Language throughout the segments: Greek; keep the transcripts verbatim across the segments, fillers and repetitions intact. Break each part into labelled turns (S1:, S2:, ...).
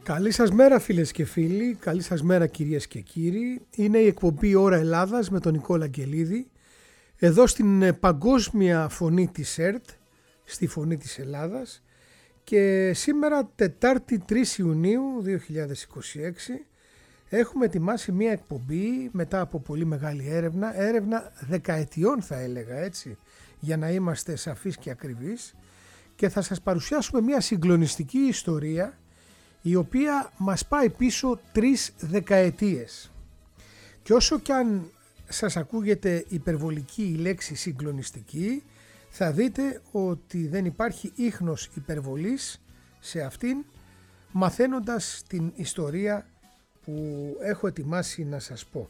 S1: Καλή σας μέρα φίλες και φίλοι, καλή σας μέρα κυρίες και κύριοι. Είναι η εκπομπή Ώρα Ελλάδας με τον Νικόλα Αγγελίδη, εδώ στην παγκόσμια φωνή της ΕΡΤ, στη Φωνή της Ελλάδας, και σήμερα Τετάρτη τρεις Ιουνίου δύο χιλιάδες είκοσι έξι έχουμε ετοιμάσει μια εκπομπή μετά από πολύ μεγάλη έρευνα, έρευνα δεκαετιών θα έλεγα, έτσι, για να είμαστε σαφείς και ακριβείς, και θα σας παρουσιάσουμε μια συγκλονιστική ιστορία η οποία μας πάει πίσω τρεις δεκαετίες. Και όσο κι αν σας ακούγεται υπερβολική η λέξη συγκλονιστική, θα δείτε ότι δεν υπάρχει ίχνος υπερβολής σε αυτήν, μαθαίνοντας την ιστορία που έχω ετοιμάσει να σας πω.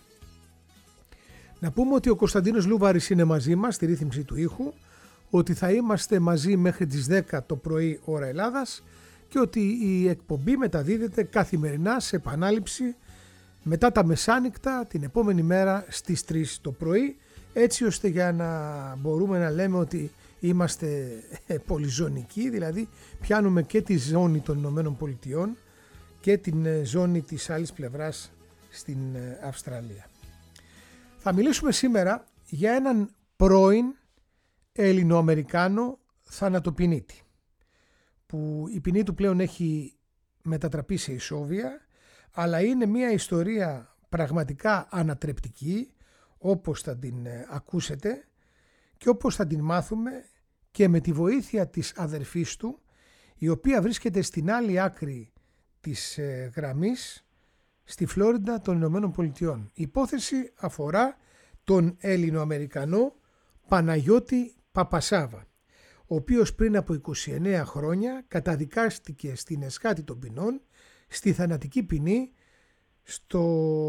S1: Να πούμε ότι ο Κωνσταντίνος Λούβαρης είναι μαζί μας στη ρύθμιση του ήχου, ότι θα είμαστε μαζί μέχρι τις δέκα το πρωί ώρα Ελλάδας και ότι η εκπομπή μεταδίδεται καθημερινά σε επανάληψη μετά τα μεσάνυχτα την επόμενη μέρα στις τρεις το πρωί, έτσι ώστε για να μπορούμε να λέμε ότι είμαστε πολυζωνικοί, δηλαδή πιάνουμε και τη ζώνη των Ηνωμένων Πολιτειών και την ζώνη της άλλης πλευράς στην Αυστραλία. Θα μιλήσουμε σήμερα για έναν πρώην Ελληνοαμερικάνο θανατοποινήτη, που η ποινή του πλέον έχει μετατραπεί σε ισόβια, αλλά είναι μια ιστορία πραγματικά ανατρεπτική, όπως θα την ακούσετε και όπως θα την μάθουμε και με τη βοήθεια της αδερφής του, η οποία βρίσκεται στην άλλη άκρη της γραμμής, στη Φλόριντα των Ηνωμένων Πολιτειών. Η υπόθεση αφορά τον Ελληνοαμερικανό Παναγιώτη Παπασάβα, ο οποίος πριν από είκοσι εννέα χρόνια καταδικάστηκε στην εσχάτη των ποινών στη θανατική ποινή στο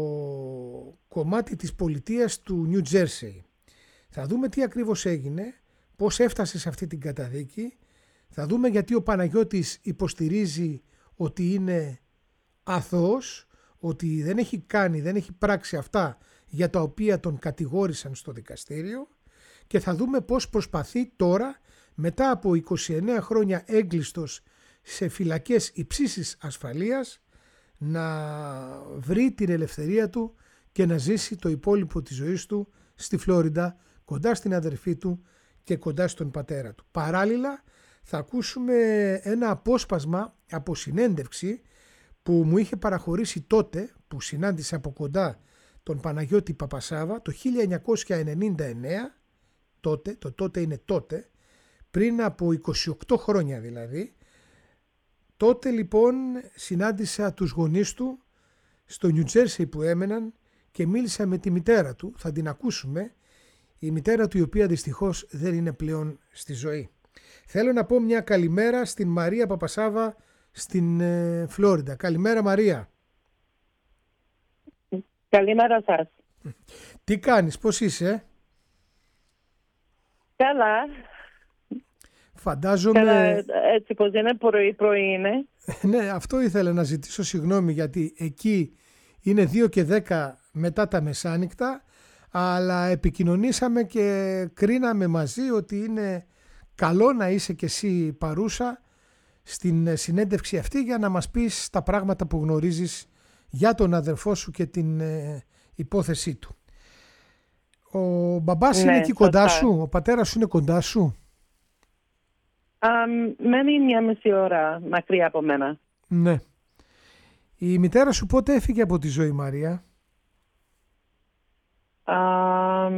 S1: κομμάτι της πολιτείας του Νιου Τζέρσεϊ. Θα δούμε τι ακριβώς έγινε, πώς έφτασε σε αυτή την καταδίκη, θα δούμε γιατί ο Παναγιώτης υποστηρίζει ότι είναι αθώος, ότι δεν έχει κάνει, δεν έχει πράξει αυτά για τα οποία τον κατηγόρησαν στο δικαστήριο, και θα δούμε πώς προσπαθεί τώρα, μετά από είκοσι εννέα χρόνια έγκλειστος σε φυλακές υψίστης ασφαλείας, να βρει την ελευθερία του και να ζήσει το υπόλοιπο της ζωής του στη Φλόριντα, κοντά στην αδερφή του και κοντά στον πατέρα του. Παράλληλα θα ακούσουμε ένα απόσπασμα από συνέντευξη που μου είχε παραχωρήσει τότε, που συνάντησα από κοντά τον Παναγιώτη Παπασάβα το χίλια εννιακόσια ενενήντα εννέα, τότε, το τότε είναι τότε, πριν από είκοσι οκτώ χρόνια δηλαδή. Τότε λοιπόν συνάντησα τους γονείς του στο Νιου Τζέρσεϊ που έμεναν και μίλησα με τη μητέρα του, θα την ακούσουμε, η μητέρα του η οποία δυστυχώς δεν είναι πλέον στη ζωή. Θέλω να πω μια καλημέρα στην Μαρία Παπασάβα στην ε, Φλόριντα. Καλημέρα Μαρία.
S2: Καλημέρα σας.
S1: Τι κάνεις, πώς είσαι?
S2: Καλά.
S1: Φαντάζομαι...
S2: Καλά, έτσι πως είναι, πρωί πρωί είναι.
S1: Ναι, αυτό ήθελα να ζητήσω συγγνώμη, γιατί εκεί είναι δύο και δέκα μετά τα μεσάνυχτα, αλλά επικοινωνήσαμε και κρίναμε μαζί ότι είναι καλό να είσαι και εσύ παρούσα στην συνέντευξη αυτή για να μας πεις τα πράγματα που γνωρίζεις για τον αδερφό σου και την ε, υπόθεσή του. Ο μπαμπάς ναι, είναι εκεί κοντά σου, ο πατέρας σου είναι κοντά σου?
S2: Um, μένει μια μισή ώρα μακριά από μένα.
S1: Ναι. Η μητέρα σου πότε έφυγε από τη ζωή, Μαρία?
S2: Um,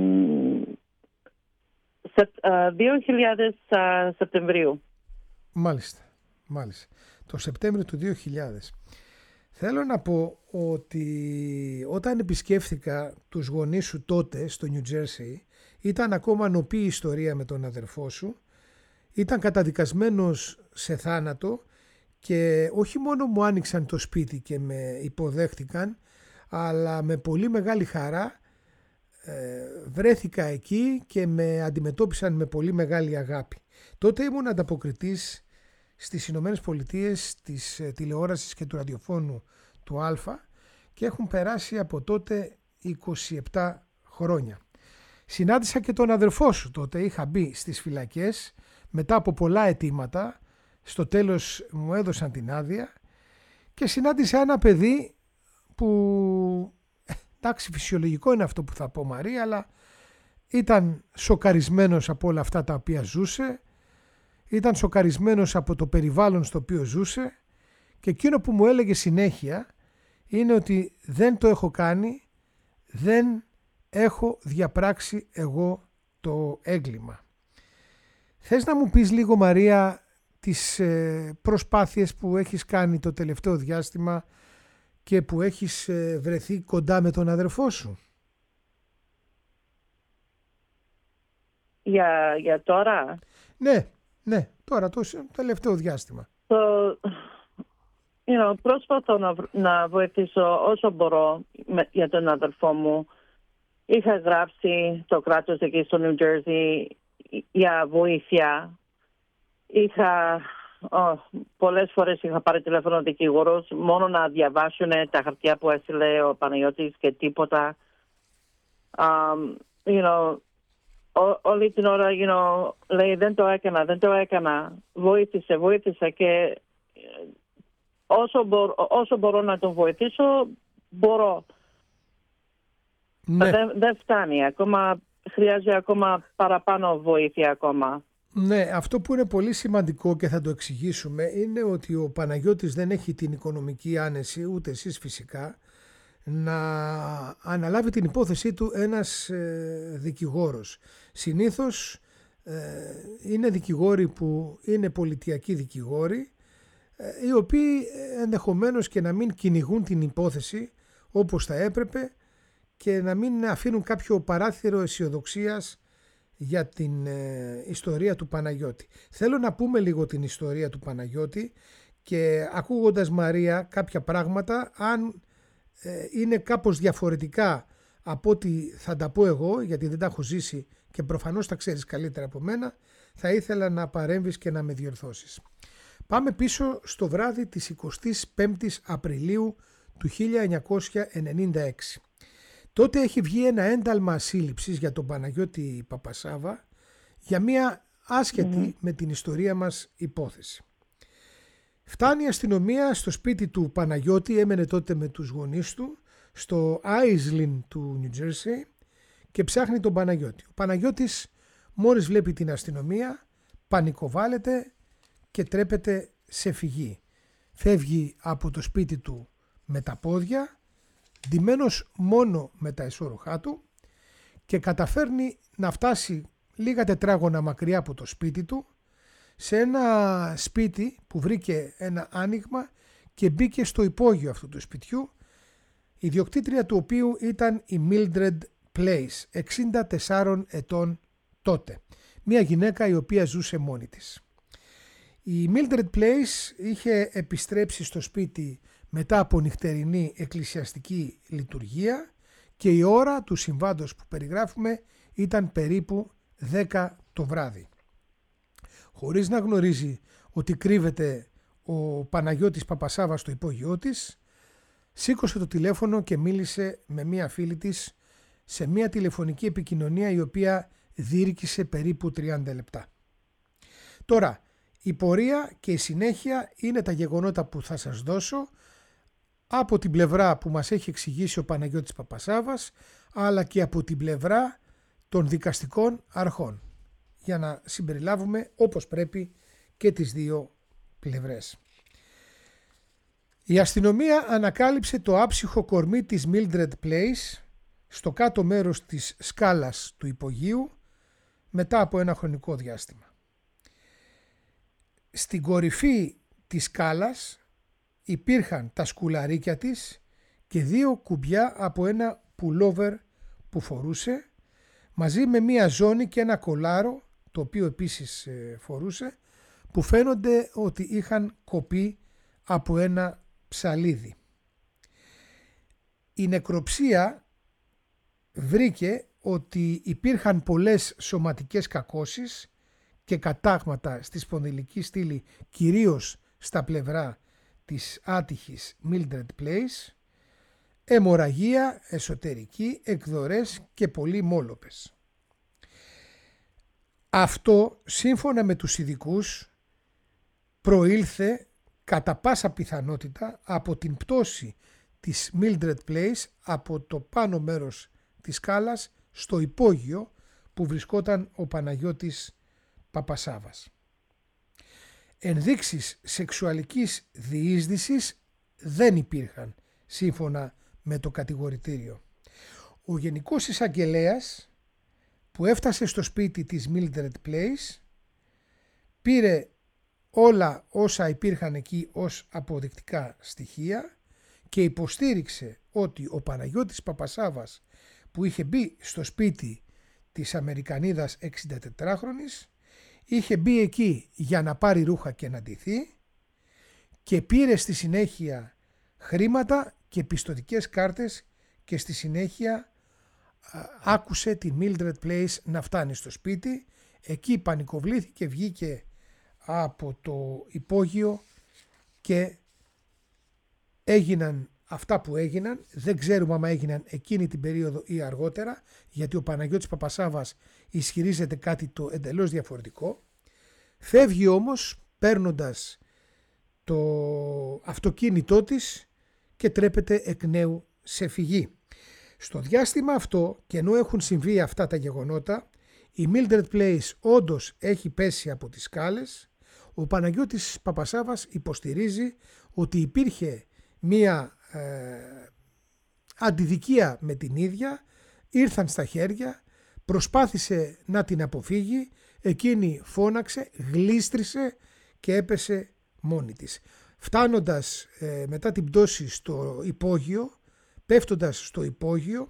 S2: σε, uh, δύο χιλιάδες uh, Σεπτεμβρίου.
S1: Μάλιστα, μάλιστα. Το Σεπτέμβριο του δύο χιλιάδες. Θέλω να πω ότι όταν επισκέφθηκα τους γονείς σου τότε στο Νιου Τζέρσεϊ, ήταν ακόμα νοπή η ιστορία με τον αδερφό σου. Ήταν καταδικασμένος σε θάνατο και όχι μόνο μου άνοιξαν το σπίτι και με υποδέχτηκαν, αλλά με πολύ μεγάλη χαρά ε, βρέθηκα εκεί και με αντιμετώπισαν με πολύ μεγάλη αγάπη. Τότε ήμουν ανταποκριτής στις Ηνωμένες Πολιτείες της τηλεόρασης και του ραδιοφώνου του Αλφα και έχουν περάσει από τότε είκοσι επτά χρόνια. Συνάντησα και τον αδερφό σου τότε, είχα μπει στις φυλακές μετά από πολλά αιτήματα, στο τέλος μου έδωσαν την άδεια και συνάντησα ένα παιδί που, εντάξει, φυσιολογικό είναι αυτό που θα πω, Μαρία, αλλά ήταν σοκαρισμένος από όλα αυτά τα οποία ζούσε, ήταν σοκαρισμένος από το περιβάλλον στο οποίο ζούσε και εκείνο που μου έλεγε συνέχεια είναι ότι δεν το έχω κάνει, δεν έχω διαπράξει εγώ το έγκλημα. Θες να μου πεις λίγο, Μαρία, τις προσπάθειες που έχεις κάνει το τελευταίο διάστημα και που έχεις βρεθεί κοντά με τον αδερφό σου?
S2: Για, για τώρα.
S1: Ναι, ναι, τώρα το τελευταίο διάστημα.
S2: So, you know, προσπαθώ να, να βοηθήσω όσο μπορώ με, για τον αδερφό μου. Είχα γράψει το κράτος εκεί στο New Jersey για βοήθεια. Είχα, oh, πολλές φορές είχα πάρει τηλέφωνο δικηγόρος μόνο να διαβάσουν τα χαρτιά που έστειλε ο Παναγιώτης και τίποτα. Um, you know, Ό, όλη την ώρα, you know, λέει δεν το έκανα, δεν το έκανα, βοήθησε, βοήθησε και όσο, μπορώ, όσο μπορώ να τον βοηθήσω, μπορώ.
S1: Ναι.
S2: Δεν, δεν φτάνει, ακόμα χρειάζεται ακόμα παραπάνω βοήθεια ακόμα.
S1: Ναι, αυτό που είναι πολύ σημαντικό και θα το εξηγήσουμε είναι ότι ο Παναγιώτης δεν έχει την οικονομική άνεση, ούτε εσείς φυσικά, να αναλάβει την υπόθεσή του ένας ε, δικηγόρος. Συνήθως ε, είναι δικηγόροι που είναι πολιτιακοί δικηγόροι, ε, οι οποίοι ενδεχομένως και να μην κυνηγούν την υπόθεση όπως θα έπρεπε και να μην αφήνουν κάποιο παράθυρο αισιοδοξίας για την ε, ιστορία του Παναγιώτη. Θέλω να πούμε λίγο την ιστορία του Παναγιώτη και ακούγοντας, Μαρία, κάποια πράγματα, αν είναι κάπως διαφορετικά από ό,τι θα τα πω εγώ, γιατί δεν τα έχω ζήσει και προφανώς τα ξέρεις καλύτερα από μένα, θα ήθελα να παρέμβεις και να με διορθώσεις. Πάμε πίσω στο βράδυ της εικοστής πέμπτης Απριλίου του χίλια εννιακόσια ενενήντα έξι. Τότε έχει βγει ένα ένταλμα σύλληψης για τον Παναγιώτη Παπασάβα για μια άσχετη mm-hmm. με την ιστορία μας υπόθεση. Φτάνει η αστυνομία στο σπίτι του Παναγιώτη, έμενε τότε με τους γονείς του, στο Άισλιν του New Jersey και ψάχνει τον Παναγιώτη. Ο Παναγιώτης μόλις βλέπει την αστυνομία, πανικοβάλλεται και τρέπεται σε φυγή. Φεύγει από το σπίτι του με τα πόδια, ντυμένος μόνο με τα ισόρουχά του και καταφέρνει να φτάσει λίγα τετράγωνα μακριά από το σπίτι του, σε ένα σπίτι που βρήκε ένα άνοιγμα και μπήκε στο υπόγειο αυτού του σπιτιού, η ιδιοκτήτρια του οποίου ήταν η Mildred Place, εξήντα τεσσάρων ετών τότε, μια γυναίκα η οποία ζούσε μόνη της. Η Mildred Place είχε επιστρέψει στο σπίτι μετά από νυχτερινή εκκλησιαστική λειτουργία και η ώρα του συμβάντος που περιγράφουμε ήταν περίπου δέκα το βράδυ. Χωρίς να γνωρίζει ότι κρύβεται ο Παναγιώτης Παπασάβα στο υπόγειό της, σήκωσε το τηλέφωνο και μίλησε με μία φίλη της σε μία τηλεφωνική επικοινωνία η οποία διήρκησε περίπου τριάντα λεπτά. Τώρα, η πορεία και η συνέχεια είναι τα γεγονότα που θα σας δώσω από την πλευρά που μας έχει εξηγήσει ο Παναγιώτης Παπασάβας, αλλά και από την πλευρά των δικαστικών αρχών, για να συμπεριλάβουμε όπως πρέπει και τις δύο πλευρές. Η αστυνομία ανακάλυψε το άψυχο κορμί της Mildred Place στο κάτω μέρος της σκάλας του υπογείου μετά από ένα χρονικό διάστημα. Στην κορυφή της σκάλας υπήρχαν τα σκουλαρίκια της και δύο κουμπιά από ένα πουλόβερ που φορούσε, μαζί με μία ζώνη και ένα κολάρο, το οποίο επίσης φορούσε, που φαίνονται ότι είχαν κοπεί από ένα ψαλίδι. Η νεκροψία βρήκε ότι υπήρχαν πολλές σωματικές κακώσεις και κατάγματα στη σπονδυλική στήλη, κυρίως στα πλευρά της άτυχης Mildred Place, αιμορραγία εσωτερική, εκδορές και πολλοί μόλοπες. Αυτό, σύμφωνα με τους ειδικούς, προήλθε κατά πάσα πιθανότητα από την πτώση της Mildred Place από το πάνω μέρος της σκάλας στο υπόγειο που βρισκόταν ο Παναγιώτης Παπασάβας. Ενδείξεις σεξουαλικής διείσδυσης δεν υπήρχαν σύμφωνα με το κατηγορητήριο. Ο Γενικός Εισαγγελέας που έφτασε στο σπίτι της Mildred Place πήρε όλα όσα υπήρχαν εκεί ως αποδεικτικά στοιχεία και υποστήριξε ότι ο Παναγιώτης Παπασάβας που είχε μπει στο σπίτι της Αμερικανίδας εξηντατετράχρονης είχε μπει εκεί για να πάρει ρούχα και να ντυθεί και πήρε στη συνέχεια χρήματα και πιστωτικές κάρτες και στη συνέχεια α, άκουσε τη Mildred Place να φτάνει στο σπίτι. Εκεί πανικοβλήθηκε, βγήκε από το υπόγειο και έγιναν αυτά που έγιναν. Δεν ξέρουμε άμα έγιναν εκείνη την περίοδο ή αργότερα, γιατί ο Παναγιώτης Παπασάβας ισχυρίζεται κάτι το εντελώς διαφορετικό. Φεύγει όμως παίρνοντας το αυτοκίνητό της και τρέπεται εκ νέου σε φυγή. Στο διάστημα αυτό, και ενώ έχουν συμβεί αυτά τα γεγονότα, η Mildred Place όντως έχει πέσει από τις σκάλες. Ο Παναγιώτης Παπασάβας υποστηρίζει ότι υπήρχε μία ε, αντιδικία με την ίδια, ήρθαν στα χέρια, προσπάθησε να την αποφύγει, εκείνη φώναξε, γλίστρισε και έπεσε μόνη της. Φτάνοντας ε, μετά την πτώση στο υπόγειο, πέφτοντας στο υπόγειο,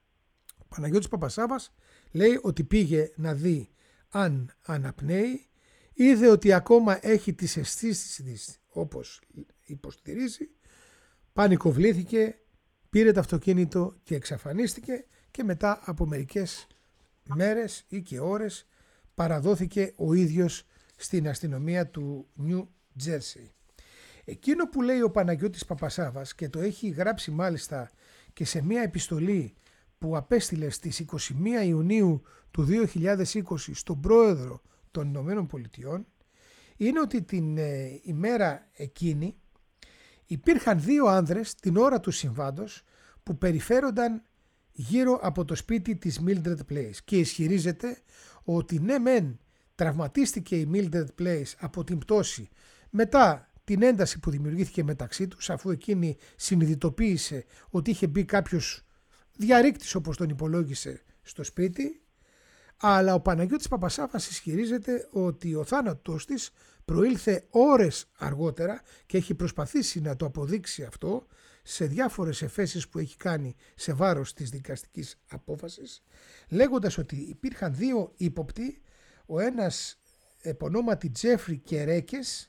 S1: ο Παναγιώτης Παπασάβας λέει ότι πήγε να δει αν αναπνέει, είδε ότι ακόμα έχει τις αισθήσεις της όπως υποστηρίζει, πανικοβλήθηκε, πήρε το αυτοκίνητο και εξαφανίστηκε και μετά από μερικές μέρες ή και ώρες παραδόθηκε ο ίδιος στην αστυνομία του Νιου Τζέρσι. Εκείνο που λέει ο Παναγιώτης Παπασάβας, και το έχει γράψει μάλιστα και σε μια επιστολή που απέστειλε στις είκοσι μία Ιουνίου του δύο χιλιάδες είκοσι στον πρόεδρο των Ηνωμένων Πολιτειών, είναι ότι την ε, ημέρα εκείνη υπήρχαν δύο άνδρες την ώρα του συμβάντος που περιφέρονταν γύρω από το σπίτι της Mildred Place και ισχυρίζεται ότι ναι μεν τραυματίστηκε η Mildred Place από την πτώση μετά την ένταση που δημιουργήθηκε μεταξύ τους, αφού εκείνη συνειδητοποίησε ότι είχε μπει κάποιος διαρρήκτης όπως τον υπολόγισε στο σπίτι, αλλά ο Παναγιώτης Παπασάβας ισχυρίζεται ότι ο θάνατος της προήλθε ώρες αργότερα και έχει προσπαθήσει να το αποδείξει αυτό σε διάφορες εφέσεις που έχει κάνει σε βάρος της δικαστικής απόφασης, λέγοντας ότι υπήρχαν δύο ύποπτοι, ο ένας επωνόματι Τζέφρι Κερέκες,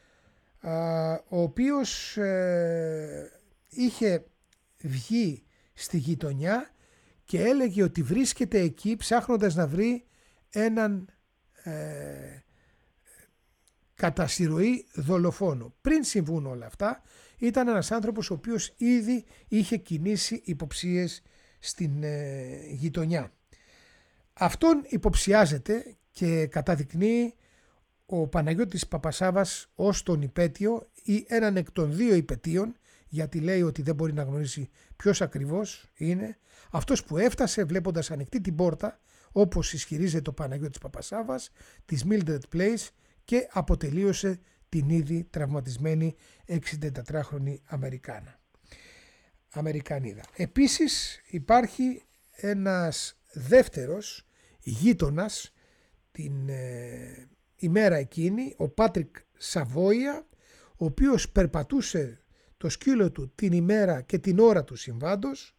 S1: ο οποίος ε, είχε βγει στη γειτονιά και έλεγε ότι βρίσκεται εκεί ψάχνοντας να βρει έναν ε, κατά συρροή δολοφόνο. Πριν συμβούν όλα αυτά, ήταν ένας άνθρωπος ο οποίος ήδη είχε κινήσει υποψίες στην ε, γειτονιά. Αυτόν υποψιάζεται και καταδεικνύει ο Παναγιώτης Παπασάβας ως τον υπέτειο ή έναν εκ των δύο υπετίων, γιατί λέει ότι δεν μπορεί να γνωρίσει ποιος ακριβώς είναι, αυτός που έφτασε βλέποντας ανοιχτή την πόρτα, όπως ισχυρίζεται ο Παναγιώτης Παπασάβας, της Mildred Place και αποτελείωσε την ήδη τραυματισμένη εξηντατετράχρονη Αμερικάνα. Αμερικανίδα. Επίσης υπάρχει ένας δεύτερος γείτονας την ε, ημέρα εκείνη, ο Πάτρικ Σαβόια, ο οποίος περπατούσε το σκύλο του την ημέρα και την ώρα του συμβάντος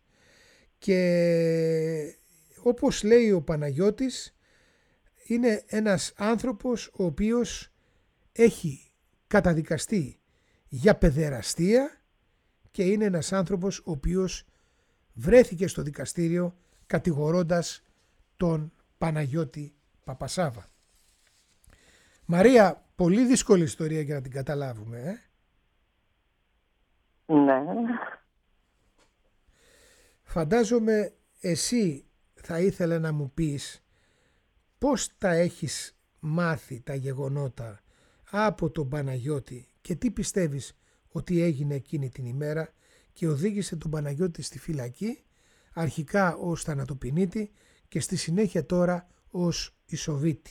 S1: και όπως λέει ο Παναγιώτης είναι ένας άνθρωπος ο οποίος έχει καταδικαστεί για παιδεραστία και είναι ένας άνθρωπος ο οποίος βρέθηκε στο δικαστήριο κατηγορώντας τον Παναγιώτη Παπασάβα. Μαρία, πολύ δύσκολη ιστορία για να την καταλάβουμε. Ε?
S2: Ναι.
S1: Φαντάζομαι εσύ θα ήθελα να μου πεις πώς τα έχεις μάθει τα γεγονότα από τον Παναγιώτη και τι πιστεύεις ότι έγινε εκείνη την ημέρα και οδήγησε τον Παναγιώτη στη φυλακή, αρχικά ως θανατοποιητή και στη συνέχεια τώρα ως Ισοβίτη.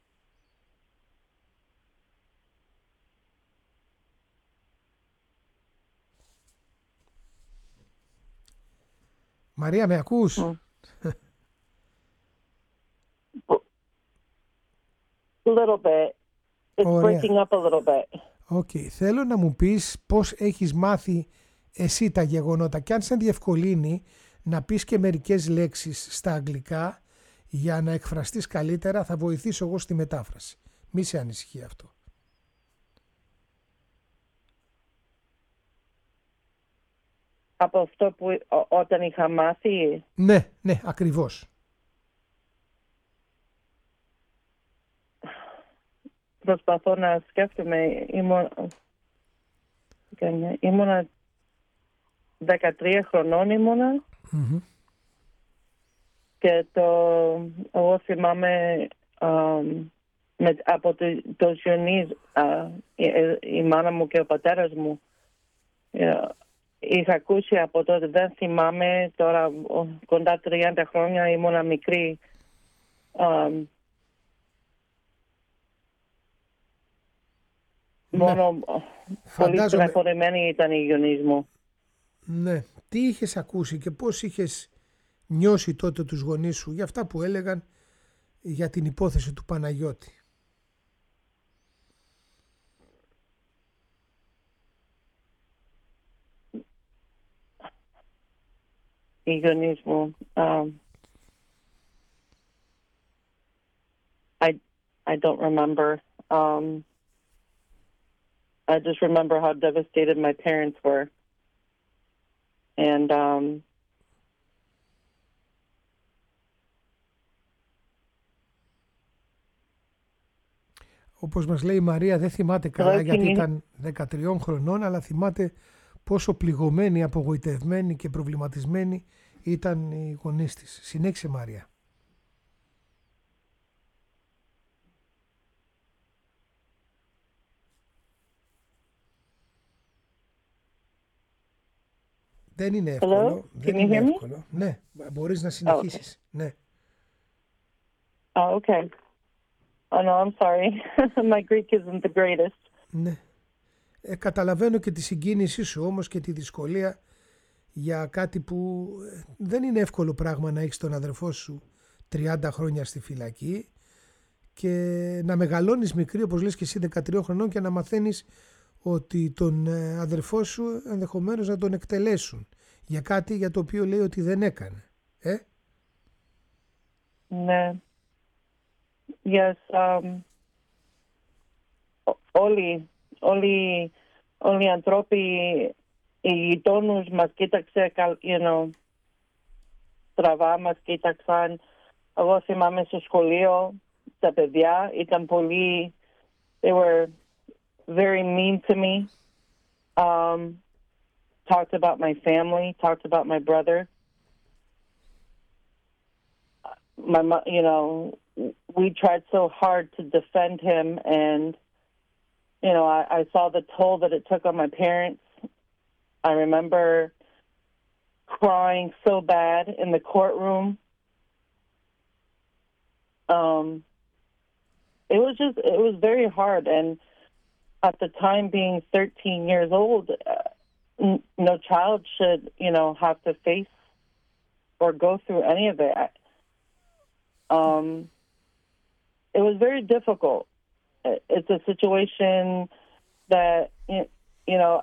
S1: Μαρία, με ακούς?
S2: Mm. A little bit. It's
S1: Ωραία.
S2: breaking up a little bit.
S1: Okay. Θέλω να μου πεις πώς έχεις μάθει εσύ τα γεγονότα και αν σε διευκολύνει να πεις και μερικές λέξεις στα αγγλικά για να εκφραστείς καλύτερα, θα βοηθήσω εγώ στη μετάφραση. Μη σε ανησυχεί αυτό.
S2: Από αυτό που ό, όταν είχα μάθει.
S1: Ναι, ναι, ακριβώς.
S2: Προσπαθώ να σκέφτομαι. Ήμουν, ήμουνα δεκατρία χρονών ήμουνα.
S1: Mm-hmm.
S2: Και το, εγώ θυμάμαι um, με, από το, το Ζιονίζ, uh, η, η μάνα μου και ο πατέρας μου. Yeah. Είχα ακούσει από τότε, δεν θυμάμαι, τώρα κοντά τριάντα χρόνια ήμουνα μικρή. Um, ναι. Μόνο πολύ στεναχωρημένη ήταν η γιονής μου.
S1: Ναι. Τι είχες ακούσει και πώς είχες νιώσει τότε τους γονείς σου για αυτά που έλεγαν για την υπόθεση του Παναγιώτη?
S2: Οι γονείς μου. Um, I, I don't remember. Um, I just remember how devastated my parents were. And um,
S1: όπως μας λέει η Μαρία, δεν θυμάται καλά γιατί ήταν δεκατρία χρονών, αλλά θυμάται πόσο πληγωμένη, απογοητευμένη και προβληματισμένη ήταν οι γονείς της. Συνέχισε, Μαρία. Δεν είναι εύκολο.
S2: Hello?
S1: Δεν
S2: Can
S1: είναι
S2: you hear me?
S1: εύκολο. Ναι, μπορείς να συνεχίσεις.
S2: Oh, okay.
S1: Ναι.
S2: Oh, okay. Oh, no, I'm sorry. My Greek isn't the greatest.
S1: Ναι. Ε, καταλαβαίνω και τη συγκίνησή σου όμως και τη δυσκολία για κάτι που δεν είναι εύκολο πράγμα να έχεις τον αδερφό σου τριάντα χρόνια στη φυλακή και να μεγαλώνεις μικρή, όπως λες και εσύ, δεκατρία χρονών και να μαθαίνεις ότι τον αδερφό σου ενδεχομένως να τον εκτελέσουν για κάτι για το οποίο λέει ότι δεν έκανε. Ε?
S2: Ναι. Yes. Um, όλοι, όλοι, όλοι οι ανθρώποι, οι γειτόνους μας κοίταξε, you know, στραβά μας κοίταξαν. Εγώ θυμάμαι στο σχολείο, τα παιδιά ήταν πολύ, they were very mean to me. Um, talked about my family, talked about my brother. My, you know, we tried so hard to defend him, and you know, I, I saw the toll that it took on my parents. I remember crying so bad in the courtroom. Um, it was just, it was very hard, and at the time, being thirteen years old, uh, n- no child should, you know, have to face or go through any of it. Um, it was very difficult. It's a situation that, you know,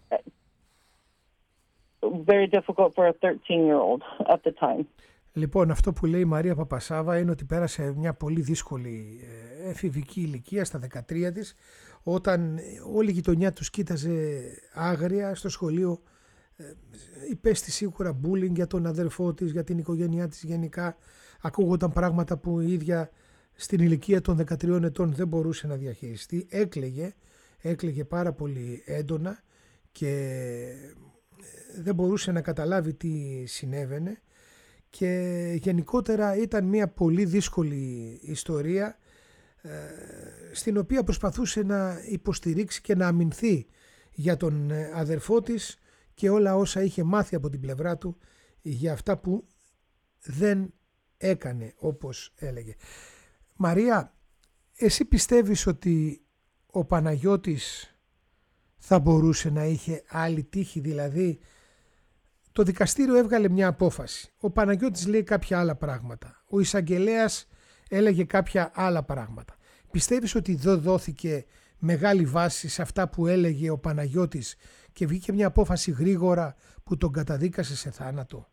S2: very difficult for a thirteen-year-old at the time.
S1: Λοιπόν, αυτό που λέει η Μαρία Παπασάβα είναι ότι πέρασε μια πολύ δύσκολη εφηβική ηλικία στα δεκατρία της, όταν όλη η γειτονιά τους κοίταζε άγρια στο σχολείο. Υπέστη σίγουρα bullying για τον αδερφό της, για την οικογένειά της γενικά. Ακούγονταν πράγματα που η ίδια στην ηλικία των δεκατριών ετών δεν μπορούσε να διαχειριστεί. Έκλαιγε, έκλαιγε πάρα πολύ έντονα και δεν μπορούσε να καταλάβει τι συνέβαινε. Και γενικότερα ήταν μια πολύ δύσκολη ιστορία στην οποία προσπαθούσε να υποστηρίξει και να αμυνθεί για τον αδερφό της και όλα όσα είχε μάθει από την πλευρά του για αυτά που δεν έκανε όπως έλεγε. Μαρία, εσύ πιστεύεις ότι ο Παναγιώτης θα μπορούσε να είχε άλλη τύχη? Δηλαδή το δικαστήριο έβγαλε μια απόφαση, ο Παναγιώτης λέει κάποια άλλα πράγματα, ο εισαγγελέας έλεγε κάποια άλλα πράγματα. Πιστεύεις ότι εδώ δόθηκε μεγάλη βάση σε αυτά που έλεγε ο Παναγιώτης και βγήκε μια απόφαση γρήγορα που τον καταδίκασε σε θάνατο?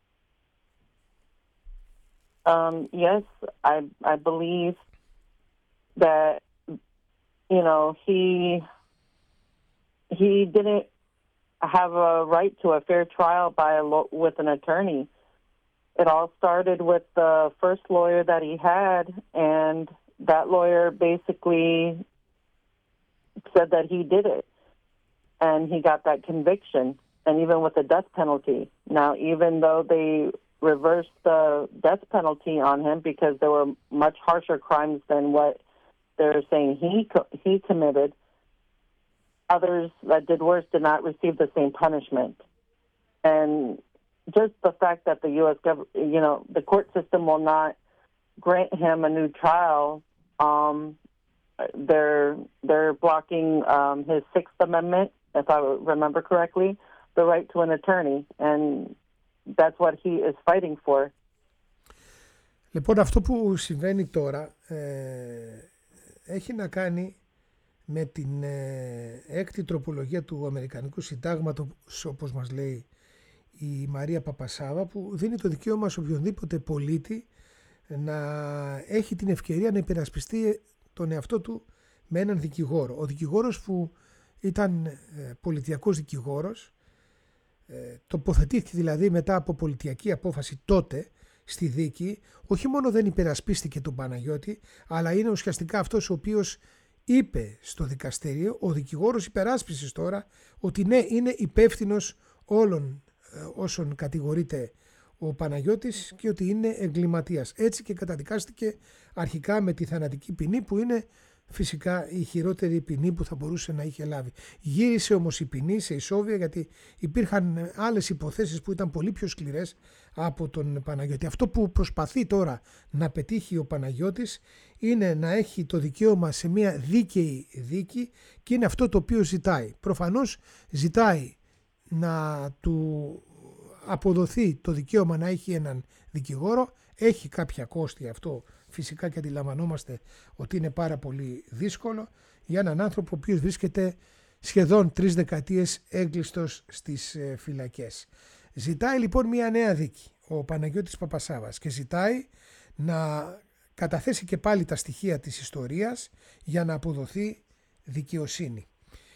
S2: Um, yes, I I believe that, you know, he he didn't have a right to a fair trial by a lo- with an attorney. It all started with the first lawyer that he had, and that lawyer basically said that he did it, and he got that conviction, and even with the death penalty. Now, even though they reversed the death penalty on him because there were much harsher crimes than what they're saying he co- he committed, others that did worse did not receive the same punishment. And just the fact that the U S government, you know, the court system will not grant him a new trial, um, they're they're blocking um, his Sixth Amendment, if I remember correctly, the right to an attorney, and that's what he is fighting for.
S1: Λοιπόν, αυτό που συμβαίνει τώρα ε, έχει να κάνει με την ε, έκτη τροπολογία του Αμερικανικού Συντάγματος, όπως μας λέει η Μαρία Παπασάβα, που δίνει το δικαίωμα σε οποιονδήποτε πολίτη να έχει την ευκαιρία να υπερασπιστεί τον εαυτό του με έναν δικηγόρο. Ο δικηγόρος που ήταν ε, πολιτιακός δικηγόρος, ε, τοποθετήθηκε δηλαδή μετά από πολιτιακή απόφαση τότε στη δίκη, όχι μόνο δεν υπερασπίστηκε τον Παναγιώτη, αλλά είναι ουσιαστικά αυτός ο οποίος είπε στο δικαστήριο, ο δικηγόρος υπεράσπισης τώρα, ότι ναι, είναι υπεύθυνος όλων ε, όσων κατηγορείται ο Παναγιώτης και ότι είναι εγκληματίας. Έτσι και καταδικάστηκε αρχικά με τη θανατική ποινή, που είναι φυσικά η χειρότερη ποινή που θα μπορούσε να είχε λάβει. Γύρισε όμως η ποινή σε ισόβια, γιατί υπήρχαν άλλες υποθέσεις που ήταν πολύ πιο σκληρές από τον Παναγιώτη. Αυτό που προσπαθεί τώρα να πετύχει ο Παναγιώτης είναι να έχει το δικαίωμα σε μια δίκαιη δίκη, και είναι αυτό το οποίο ζητάει. Προφανώς ζητάει να του αποδοθεί το δικαίωμα να έχει έναν δικηγόρο. Έχει κάποια κόστη αυτό φυσικά, και αντιλαμβανόμαστε ότι είναι πάρα πολύ δύσκολο για έναν άνθρωπο ο οποίος βρίσκεται σχεδόν τρεις δεκαετίες έγκλειστος στις φυλακές. Ζητάει λοιπόν μια νέα δίκη ο Παναγιώτης Παπασάβας και ζητάει να καταθέσει και πάλι τα στοιχεία της ιστορίας για να αποδοθεί δικαιοσύνη.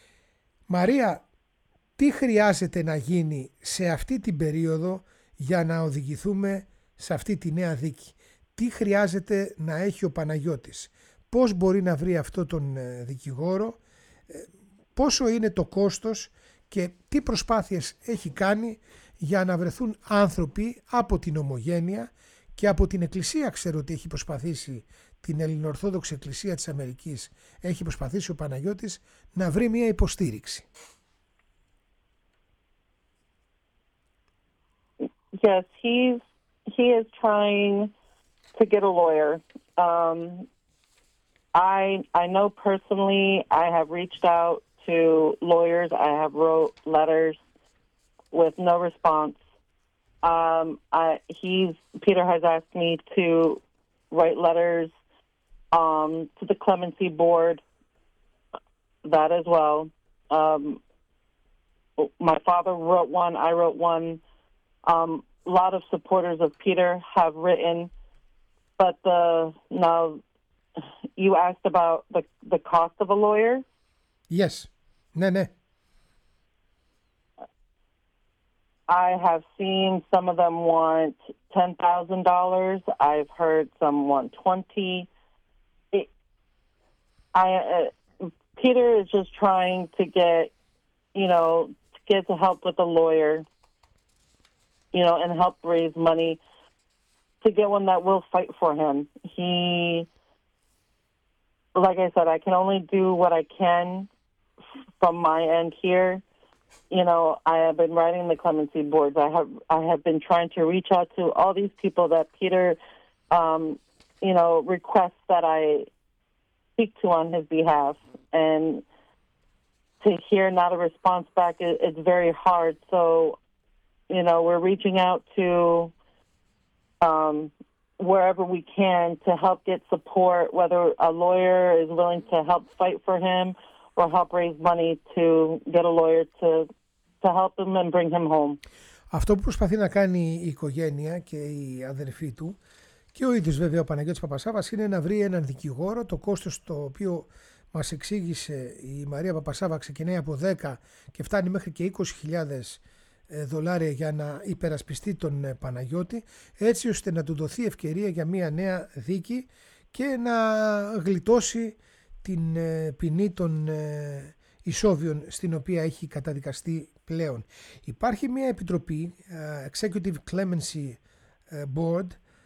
S1: Μαρία, τι χρειάζεται να γίνει σε αυτή την περίοδο για να οδηγηθούμε σε αυτή τη νέα δίκη? Τι χρειάζεται να έχει ο Παναγιώτης? Πώς μπορεί να βρει αυτό τον δικηγόρο? Πόσο είναι το κόστος και τι προσπάθειες έχει κάνει για να βρεθούν άνθρωποι από την Ομογένεια και από την Εκκλησία? Ξέρω ότι έχει προσπαθήσει, την Ελληνοορθόδοξη Εκκλησία της Αμερικής, έχει προσπαθήσει ο Παναγιώτης να βρει μια υποστήριξη.
S2: Yes, he's he is trying to get a lawyer. Um, I I know personally, I have reached out to lawyers. I have wrote letters with no response. Um, I he's Peter has asked me to write letters um, to the clemency board. That as well. Um, my father wrote one. I wrote one. Um, a lot of supporters of Peter have written, but the now you asked about the the cost of a lawyer.
S1: Yes, no, no.
S2: I have seen some of them want ten thousand dollars. I've heard some want twenty. It, I uh, Peter is just trying to get, you know, to get to help with a lawyer. You know, and help raise money to get one that will fight for him. He like I said, I can only do what I can from my end here. You know, I have been writing the clemency boards. I have I have been trying to reach out to all these people that Peter, um, you know, requests that I speak to on his behalf. And to hear not a response back, it, it's very hard. So, you know, we're reaching out to um, wherever we can to help get support, whether a lawyer is willing to help fight for him or help raise money to get a lawyer to, to help him and bring him home.
S1: Αυτό που προσπαθεί να κάνει η οικογένεια και η αδερφή του και ο ίδιος βέβαια ο Παναγιώτης Παπασάβας είναι να βρει έναν δικηγόρο, το κόστος το οποίο μας εξήγησε η Μαρία Παπασάβα ξεκινάει από δέκα και φτάνει μέχρι και είκοσι χιλιάδες δολάρια για να υπερασπιστεί τον Παναγιώτη, έτσι ώστε να του δοθεί ευκαιρία για μια νέα δίκη και να γλιτώσει την ποινή των ισόβιων στην οποία έχει καταδικαστεί πλέον. Υπάρχει μια επιτροπή, Executive Clemency Board,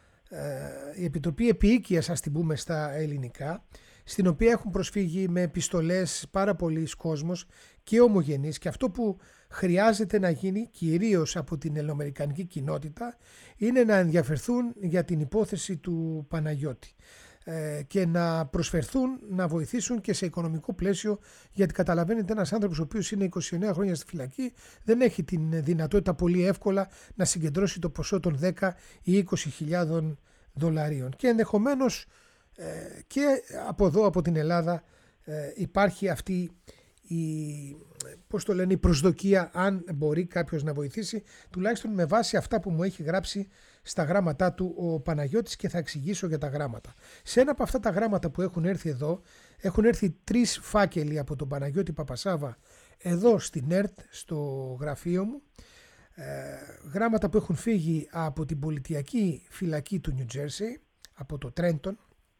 S1: η Επιτροπή Επίοικιας, ας την πούμε στα ελληνικά, στην οποία έχουν προσφύγει με επιστολές πάρα πολλοί κόσμος και ομογενείς, και αυτό που χρειάζεται να γίνει κυρίως από την ελληνοαμερικανική κοινότητα είναι να ενδιαφερθούν για την υπόθεση του Παναγιώτη και να προσφερθούν να βοηθήσουν και σε οικονομικό πλαίσιο, γιατί καταλαβαίνετε ένας άνθρωπος ο οποίος είναι είκοσι εννέα χρόνια στη φυλακή δεν έχει την δυνατότητα πολύ εύκολα να συγκεντρώσει το ποσό των δέκα ή είκοσι χιλιάδων δολαρίων, και ενδεχομένως ε, και από εδώ από την Ελλάδα ε, υπάρχει αυτή η, πώς το λένε, η προσδοκία, αν μπορεί κάποιος να βοηθήσει, τουλάχιστον με βάση αυτά που μου έχει γράψει στα γράμματά του ο Παναγιώτης, και θα εξηγήσω για τα γράμματα. Σε ένα από αυτά τα γράμματα που έχουν έρθει εδώ, έχουν έρθει τρεις φάκελοι από τον Παναγιώτη Παπασάβα εδώ στην ΕΡΤ, στο γραφείο μου, ε, γράμματα που έχουν φύγει από την πολιτιακή φυλακή του Νιου Τζέρσι, από το Τρέντον.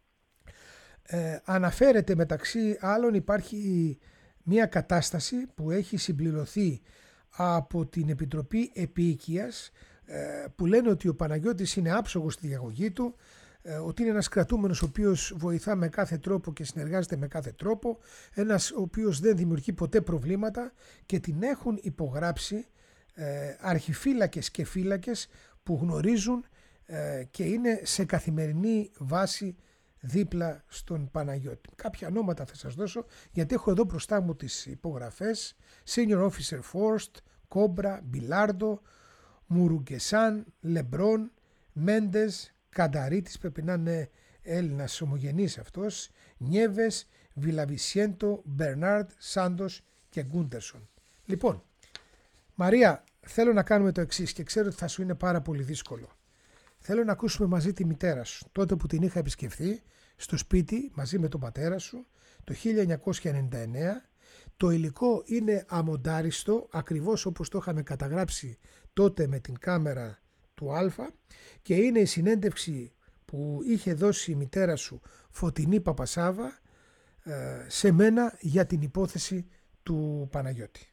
S1: Ε, αναφέρεται μεταξύ άλλων, υπάρχει μια κατάσταση που έχει συμπληρωθεί από την Επιτροπή Επίοικιας, που λένε ότι ο Παναγιώτης είναι άψογος στη διαγωγή του, ότι είναι ένας κρατούμενος ο οποίος βοηθά με κάθε τρόπο και συνεργάζεται με κάθε τρόπο, ένας ο οποίος δεν δημιουργεί ποτέ προβλήματα, και την έχουν υπογράψει αρχιφύλακες και φύλακες που γνωρίζουν και είναι σε καθημερινή βάση δίπλα στον Παναγιώτη. Κάποια ονόματα θα σας δώσω, γιατί έχω εδώ μπροστά μου τις υπογραφές: Senior Officer Forst, Κόμπρα, Μπιλάρντο, Μουρουγκεσάν, Λεμπρόν, Μέντες, Κανταρίτης, πρέπει να είναι Έλληνας ομογενής αυτός, Νιέβες, Βιλαβισιέντο, Μπερνάρντ, Σάντος και Γκούντερσον. Λοιπόν, Μαρία, θέλω να κάνουμε το εξής, και ξέρω ότι θα σου είναι πάρα πολύ δύσκολο. Θέλω να ακούσουμε μαζί τη μητέρα σου, τότε που την είχα επισκεφθεί στο σπίτι μαζί με τον πατέρα σου το χίλια εννιακόσια ενενήντα εννέα. Το υλικό είναι αμοντάριστο, ακριβώς όπως το είχαμε καταγράψει τότε με την κάμερα του Α, και είναι η συνέντευξη που είχε δώσει η μητέρα σου, Φωτεινή Παπασάβα, σε μένα για την υπόθεση του Παναγιώτη.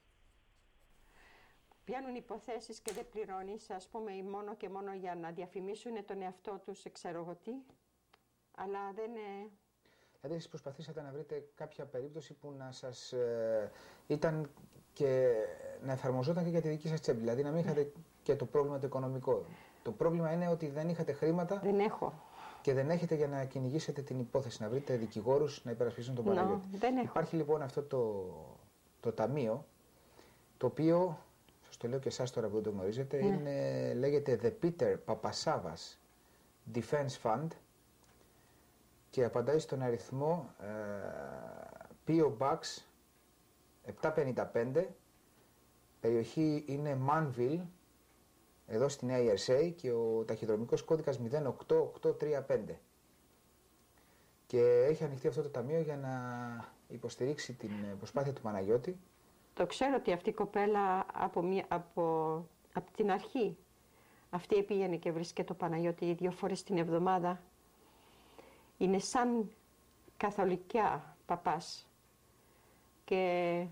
S3: Πιάνουν υποθέσεις και δεν πληρώνεις, ας πούμε, μόνο και μόνο για να διαφημίσουν τον εαυτό τους, ξέρω εγώ τι, αλλά δεν είναι...
S4: Δηλαδή εσείς προσπαθήσατε να βρείτε κάποια περίπτωση που να σας ε, ήταν και να εφαρμοζόταν και για τη δική σας τσέπη, δηλαδή να μην είχατε και το πρόβλημα το οικονομικό. Το πρόβλημα είναι ότι δεν είχατε χρήματα.
S3: Δεν έχω.
S4: Και δεν έχετε για να κυνηγήσετε την υπόθεση, να βρείτε δικηγόρους να υπερασπίσουν τον Παναγιώτη.
S3: No, δεν έχω.
S4: Υπάρχει λοιπόν αυτό το, το ταμείο, το οποίο, σας το λέω και εσάς τώρα που δεν το γνωρίζετε, yeah. είναι, λέγεται The Peter Papasavas Defense Fund, και απαντάει στον αριθμό ε, πι ο Box επτακόσια πενήντα πέντε, περιοχή είναι Manville, εδώ στη Νέα Ιερσέη, και ο ταχυδρομικός κώδικας μηδέν οκτώ οκτώ τρία πέντε. Και έχει ανοιχτεί αυτό το ταμείο για να υποστηρίξει την προσπάθεια του Παναγιώτη.
S3: Το ξέρω ότι αυτή η κοπέλα από, μια, από, από την αρχή, αυτή πήγαινε και βρίσκεται το Παναγιώτη δύο φορές την εβδομάδα. Είναι σαν καθολικιά παπάς, και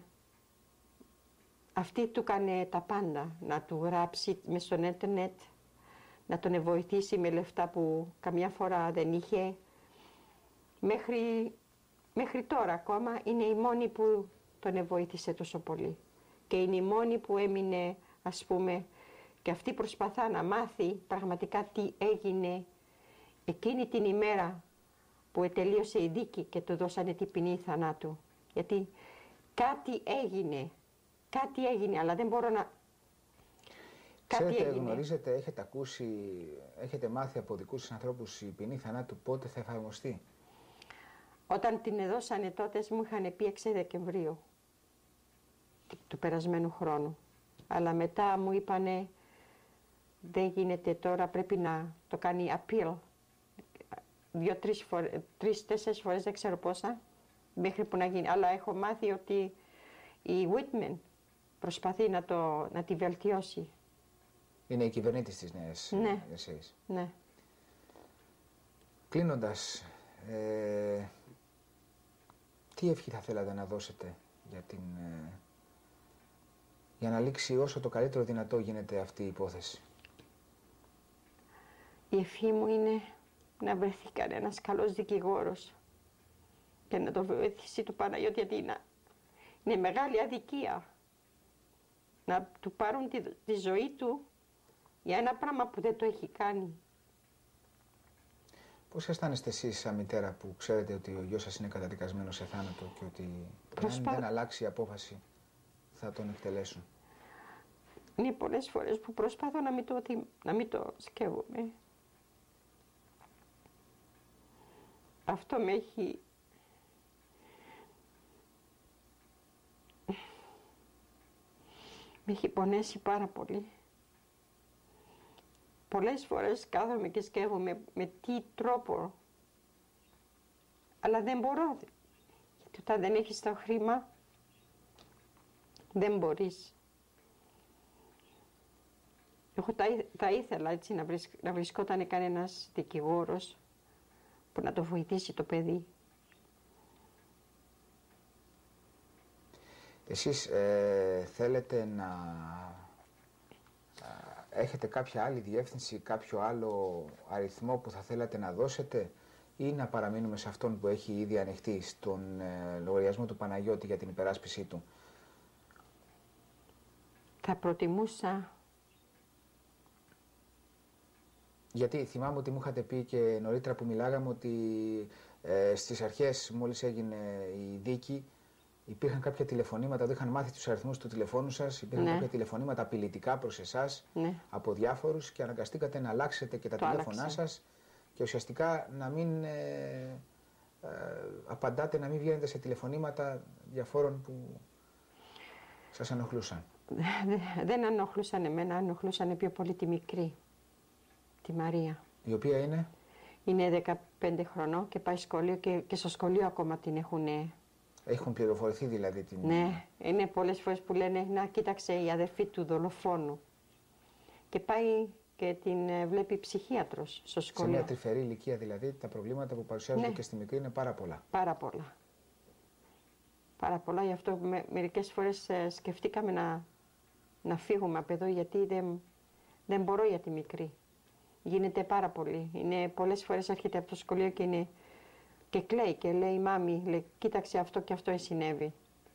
S3: αυτή του κάνει τα πάντα, να του γράψει μες στο ίντερνετ, να τον βοηθήσει με λεφτά που καμιά φορά δεν είχε, μέχρι, μέχρι τώρα ακόμα είναι η μόνη που τον βοήθησε τόσο πολύ. Και είναι η μόνη που έμεινε, ας πούμε, και αυτή προσπαθά να μάθει πραγματικά τι έγινε εκείνη την ημέρα που ετελείωσε η δίκη και του δώσανε την ποινή θανάτου. Γιατί κάτι έγινε, κάτι έγινε, αλλά δεν μπορώ να...
S4: Ξέρετε,
S3: κάτι έγινε.
S4: γνωρίζετε, έχετε ακούσει, έχετε μάθει από δικούς σας ανθρώπους η ποινή θανάτου πότε θα εφαρμοστεί?
S3: Όταν την έδωσανε τότε μου είχαν πει έξι Δεκεμβρίου του περασμένου χρόνου. Αλλά μετά μου είπανε δεν γίνεται τώρα, πρέπει να το κάνει appeal. Δύο-τρεις φορές, τρεις-τέσσερις φορές, δεν ξέρω πόσα, μέχρι που να γίνει. Αλλά έχω μάθει ότι η Whitman προσπαθεί να, το, να τη βελτιώσει.
S4: Είναι η κυβερνήτης της Νέας
S3: Ναι.
S4: Εσείς.
S3: Ναι.
S4: Κλείνοντας, ε, τι ευχή θα θέλατε να δώσετε για, την, ε, για να λήξει όσο το καλύτερο δυνατό γίνεται αυτή η υπόθεση?
S3: Η ευχή μου είναι να βρεθεί κανένας καλός δικηγόρος και να το βοηθήσει του Παναγιώτη, γιατί είναι, είναι μεγάλη αδικία να του πάρουν τη, τη ζωή του για ένα πράγμα που δεν το έχει κάνει. Πώς
S4: αισθάνεστε εσείς σαν μητέρα που ξέρετε ότι ο γιος σας είναι καταδικασμένος σε θάνατο και ότι
S3: Προσπά...
S4: αν δεν αλλάξει η απόφαση θα τον εκτελέσουν?
S3: Είναι πολλές φορές που προσπαθώ να μην το, να μην το σκέφτομαι. Αυτό με έχει... με έχει πονέσει πάρα πολύ. Πολλές φορές κάθομαι και σκέφτομαι με τι τρόπο, αλλά δεν μπορώ. Γιατί όταν δεν έχεις το χρήμα, δεν μπορείς. Εγώ τα, τα ήθελα έτσι να, βρισ, να βρισκόταν κανένας δικηγόρος που να το βοηθήσει το παιδί.
S4: Εσείς ε, θέλετε να ε, έχετε κάποια άλλη διεύθυνση, κάποιο άλλο αριθμό που θα θέλατε να δώσετε, ή να παραμείνουμε σε αυτόν που έχει ήδη ανοιχτεί στον ε, λογαριασμό του Παναγιώτη για την υπεράσπιση του?
S3: Θα προτιμούσα...
S4: Γιατί θυμάμαι ότι μου είχατε πει και νωρίτερα που μιλάγαμε ότι ε, στις αρχές, μόλις έγινε η δίκη, υπήρχαν κάποια τηλεφωνήματα, δεν είχαν μάθει τους αριθμούς του τηλεφώνου σας, υπήρχαν ναι. κάποια τηλεφωνήματα απειλητικά προς εσάς
S3: ναι.
S4: από διάφορους και αναγκαστήκατε να αλλάξετε και τα το τηλέφωνά άλλαξε. σας και ουσιαστικά να μην ε, ε, απαντάτε, να μην βγαίνετε σε τηλεφωνήματα διαφόρων που σας ενοχλούσαν.
S3: Δεν ενοχλούσαν εμένα, ενοχλούσαν πιο πολύ τη μικρή, τη Μαρία.
S4: Η οποία είναι?
S3: Είναι δεκαπέντε χρονών και πάει σχολείο και, και στο σχολείο ακόμα την έχουν...
S4: Έχουν πληροφορηθεί δηλαδή την...
S3: Ναι, είναι πολλές φορές που λένε να κοίταξε η αδερφή του δολοφόνου. Και πάει και την βλέπει ψυχίατρος στο σχολείο.
S4: Σε μια τρυφερή ηλικία δηλαδή, τα προβλήματα που παρουσιάζονται ναι. και στη μικρή είναι πάρα πολλά.
S3: Πάρα πολλά. Πάρα πολλά, γι' αυτό με, μερικές φορές ε, σκεφτήκαμε να, να φύγουμε από εδώ, γιατί δεν, δεν μπορώ για τη μικρή. Γίνεται πάρα πολύ. Είναι, πολλές φορές έρχεται από το σχολείο και είναι... Και κλαίει και λέει, μάμη, λέει, κοίταξε αυτό και αυτό συνέβη.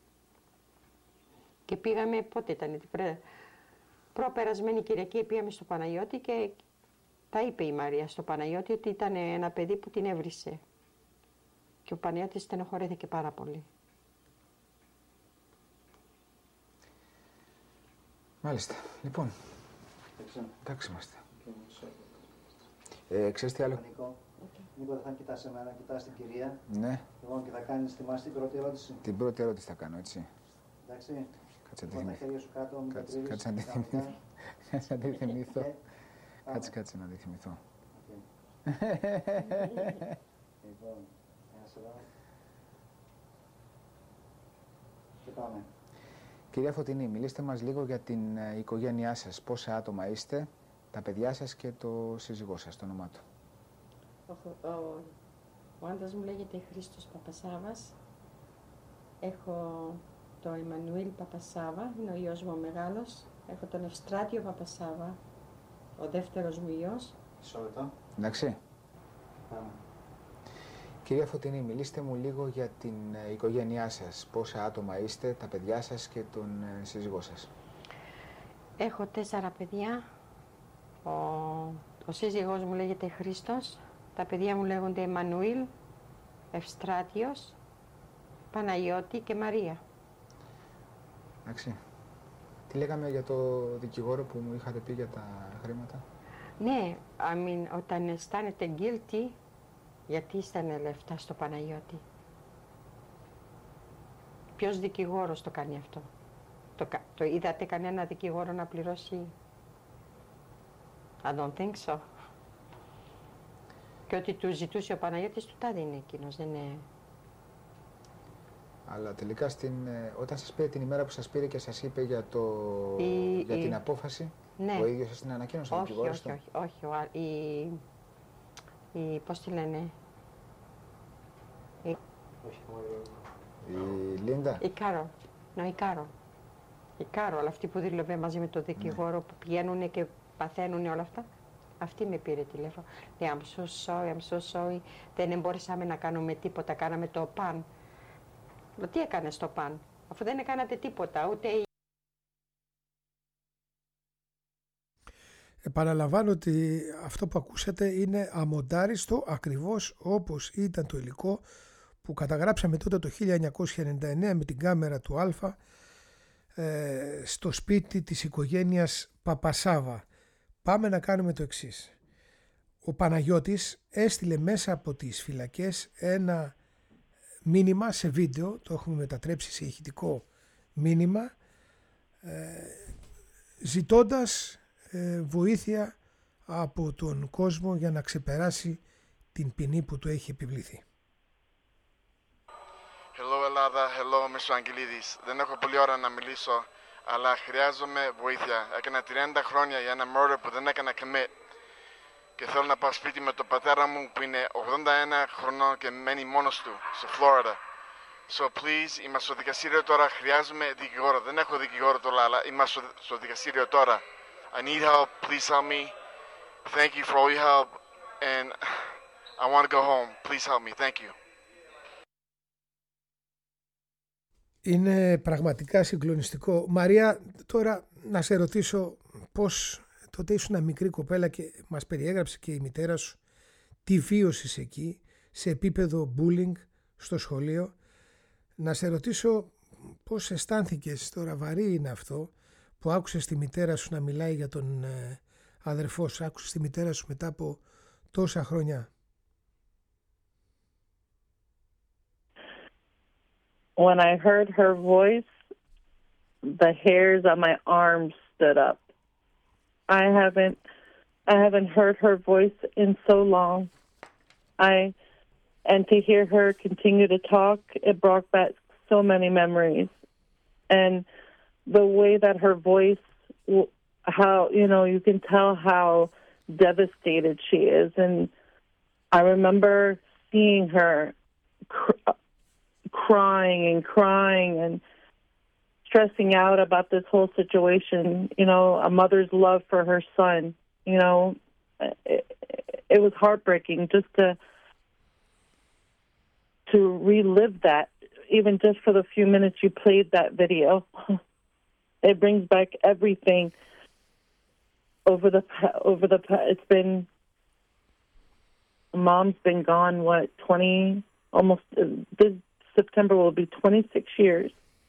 S3: Και πήγαμε, πότε ήταν, την πρέ... προπερασμένη Κυριακή πήγαμε στο Παναγιώτη και τα είπε η Μαρία στο Παναγιώτη ότι ήταν ένα παιδί που την έβρισε. Και ο Παναγιώτης στενοχωρέθηκε πάρα πολύ.
S4: Μάλιστα. Λοιπόν, εντάξει είμαστε. Ε, ξέρεις τι άλλο?
S5: Νίκο, δεν θα κοιτάς εμένα, κοιτάς την κυρία.
S4: Ναι.
S5: Λοιπόν, και θα κάνεις, θυμάσαι την πρώτη ερώτηση.
S4: Την πρώτη ερώτηση θα κάνω, έτσι.
S5: Εντάξει.
S4: Κάτσε να τη
S5: θυμηθώ.
S4: θυμηθώ.
S5: Τα χέρια σου κάτω, μην
S4: Κάτσε,
S5: τα
S4: κάτσε να τη θυμηθώ. Κάτσε να τη θυμηθώ. Κάτσε, κάτσε να τη θυμηθώ.
S5: Λοιπόν, ένα σε εδώ. Και πάμε.
S4: Κυρία Φωτεινή, μιλήστε μας λίγο για την ε, οικογένειά σας. Πόσα άτομα είστε, τα παιδιά σας και το σύζυγό σας, το όνομά του.
S3: Ο, ο, ο άντρας μου λέγεται Χρήστος Παπασάβας. Έχω τον Εμμανουήλ Παπασάβα, είναι ο γιος μου ο μεγάλος. Έχω τον Ευστράτιο Παπασάβα, ο δεύτερος μου γιος.
S5: Μισό λεπτό.
S4: Εντάξει.
S5: Πάμε.
S4: Κυρία Φωτεινή, μιλήστε μου λίγο για την οικογένειά σας. Πόσα άτομα είστε, τα παιδιά σας και τον σύζυγό σας.
S3: Έχω τέσσερα παιδιά. Ο, ο σύζυγός μου λέγεται Χρήστος. Τα παιδιά μου λέγονται Εμμανουήλ, Ευστράτιος, Παναγιώτη και Μαρία.
S4: Εντάξει. Τι λέγαμε για το δικηγόρο που μου είχατε πει για τα χρήματα.
S3: Ναι, I mean, όταν αισθάνεται guilty, γιατί στέλνε λεφτά στο Παναγιώτη. Ποιος δικηγόρος το κάνει αυτό? Το, το είδατε κανένα δικηγόρο να πληρώσει? I don't think so. Και ότι του ζητούσε ο Παναγιώτης του τα δίνει εκείνος, δεν είναι...
S4: Αλλά τελικά στην, όταν σας πήρε την ημέρα που σας πήρε και σας είπε για, το,
S3: η,
S4: για
S3: η...
S4: την απόφαση,
S3: ναι.
S4: ο ίδιος σας την ανακοίνωσε?
S3: Όχι, όχι, όχι, όχι, όχι, η, η, πώς τη λένε, η,
S4: η Λίντα.
S3: Η Κάρο, ναι, η Κάρο, η Κάρο, αλλά αυτή που δήλευε μαζί με τον δικηγόρο, ναι, που πηγαίνουν και παθαίνουν όλα αυτά. Αυτή με πήρε τηλέφωνο. Λέει, I'm so sorry, I'm so sorry. Δεν μπορέσαμε να κάνουμε τίποτα, κάναμε το παν. Λέω, τι έκανε στο παν, αφού δεν έκανατε τίποτα, ούτε...
S1: Επαναλαμβάνω ότι αυτό που ακούσατε είναι αμοντάριστο ακριβώς όπως ήταν το υλικό που καταγράψαμε τότε το χίλια εννιακόσια ενενήντα εννέα με την κάμερα του Α ε, στο σπίτι της οικογένειας Παπασάβα. Πάμε να κάνουμε το εξής. Ο Παναγιώτης έστειλε μέσα από τις φυλακές ένα μήνυμα σε βίντεο, το έχουμε μετατρέψει σε ηχητικό μήνυμα, ε, ζητώντας ε, βοήθεια από τον κόσμο για να ξεπεράσει την ποινή που του έχει επιβληθεί.
S6: Hello Ελλάδα, hello Μίσο Αγγελίδης. Δεν έχω πολλή ώρα να μιλήσω, αλλά χρειάζομαι βοήθεια. Έκανα τριάντα χρόνια για ένα murder που δεν έκανα commit. Και θέλω να πάω σπίτι με τον πατέρα μου που είναι ογδόντα ένα χρονών και μένει μόνος του, στο Φλόριντα. So please, είμαστε στο δικαστήριο τώρα, χρειάζομαι δικηγόρο. Δεν έχω δικηγόρο τώρα, αλλά είμαστε στο δικαστήριο τώρα. I need help, please help me. Thank you for all your help. And I want to go home. Please help me, thank you.
S1: Είναι πραγματικά συγκλονιστικό. Μαρία, τώρα να σε ρωτήσω πώς τότε ήσουν μια μικρή κοπέλα και μας περιέγραψε και η μητέρα σου τι βίωσες εκεί σε επίπεδο bullying στο σχολείο. Να σε ρωτήσω πώς αισθάνθηκες τώρα, βαρύ είναι αυτό που άκουσες τη μητέρα σου να μιλάει για τον ε, αδερφό σου, άκουσες τη μητέρα σου μετά από τόσα χρόνια.
S2: When I heard her voice, the hairs on my arms stood up. I haven't I haven't heard her voice in so long. I and to hear her continue to talk, it brought back so many memories. And the way that her voice, how, you know, you can tell how devastated she is. And I remember seeing her cr- crying and crying and stressing out about this whole situation, you know, a mother's love for her son, you know, it, it was heartbreaking just to to relive that, even just for the few minutes you played that video. It brings back everything over the, over the, it's been, mom's been gone, what, twenty, almost, this September will be twenty-six years.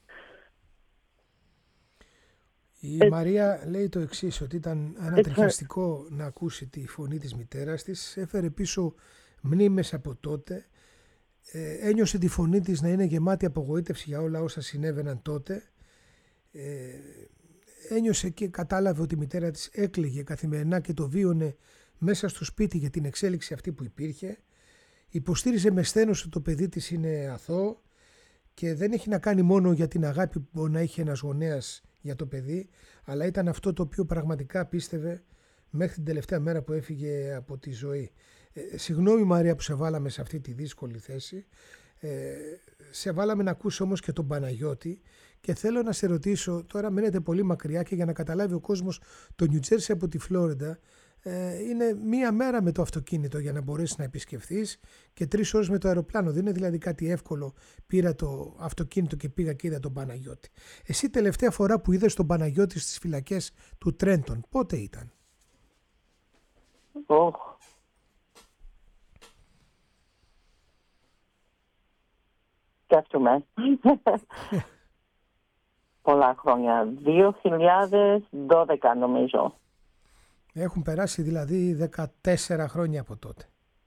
S1: Η It's, Μαρία λέει το εξής, ότι ήταν ανατριχιαστικό να ακούσει τη φωνή της μητέρας της, έφερε πίσω μνήμες από τότε, ε, ένιωσε τη φωνή της να είναι γεμάτη απογοήτευση για όλα όσα συνέβαιναν τότε, ε, ένιωσε και κατάλαβε ότι η μητέρα της έκλαιγε καθημερινά και το βίωνε μέσα στο σπίτι για την εξέλιξη αυτή που υπήρχε. Υποστήριζε με σθένος ότι το παιδί της είναι αθώο και δεν έχει να κάνει μόνο για την αγάπη που μπορεί να έχει ένας γονέας για το παιδί, αλλά ήταν αυτό το οποίο πραγματικά πίστευε μέχρι την τελευταία μέρα που έφυγε από τη ζωή. Ε, συγγνώμη Μαρία που σε βάλαμε σε αυτή τη δύσκολη θέση, ε, σε βάλαμε να ακούσει όμως και τον Παναγιώτη και θέλω να σε ρωτήσω, τώρα μένετε πολύ μακριά και για να καταλάβει ο κόσμος το Νιου Τζέρσι από τη Φλόριντα ε, είναι μία μέρα με το αυτοκίνητο για να μπορέσεις να επισκεφθείς και τρεις ώρες με το αεροπλάνο. Δεν είναι δηλαδή κάτι εύκολο. Πήρα το αυτοκίνητο και πήγα και είδα τον Παναγιώτη. Εσύ τελευταία φορά που είδες τον Παναγιώτη στις φυλακές του Τρέντον, πότε ήταν?
S2: Oh. Σκέφτομαι. Πολλά χρόνια. δύο χιλιάδες δώδεκα νομίζω.
S1: Έχουν περάσει δηλαδή δεκατέσσερα χρόνια από τότε.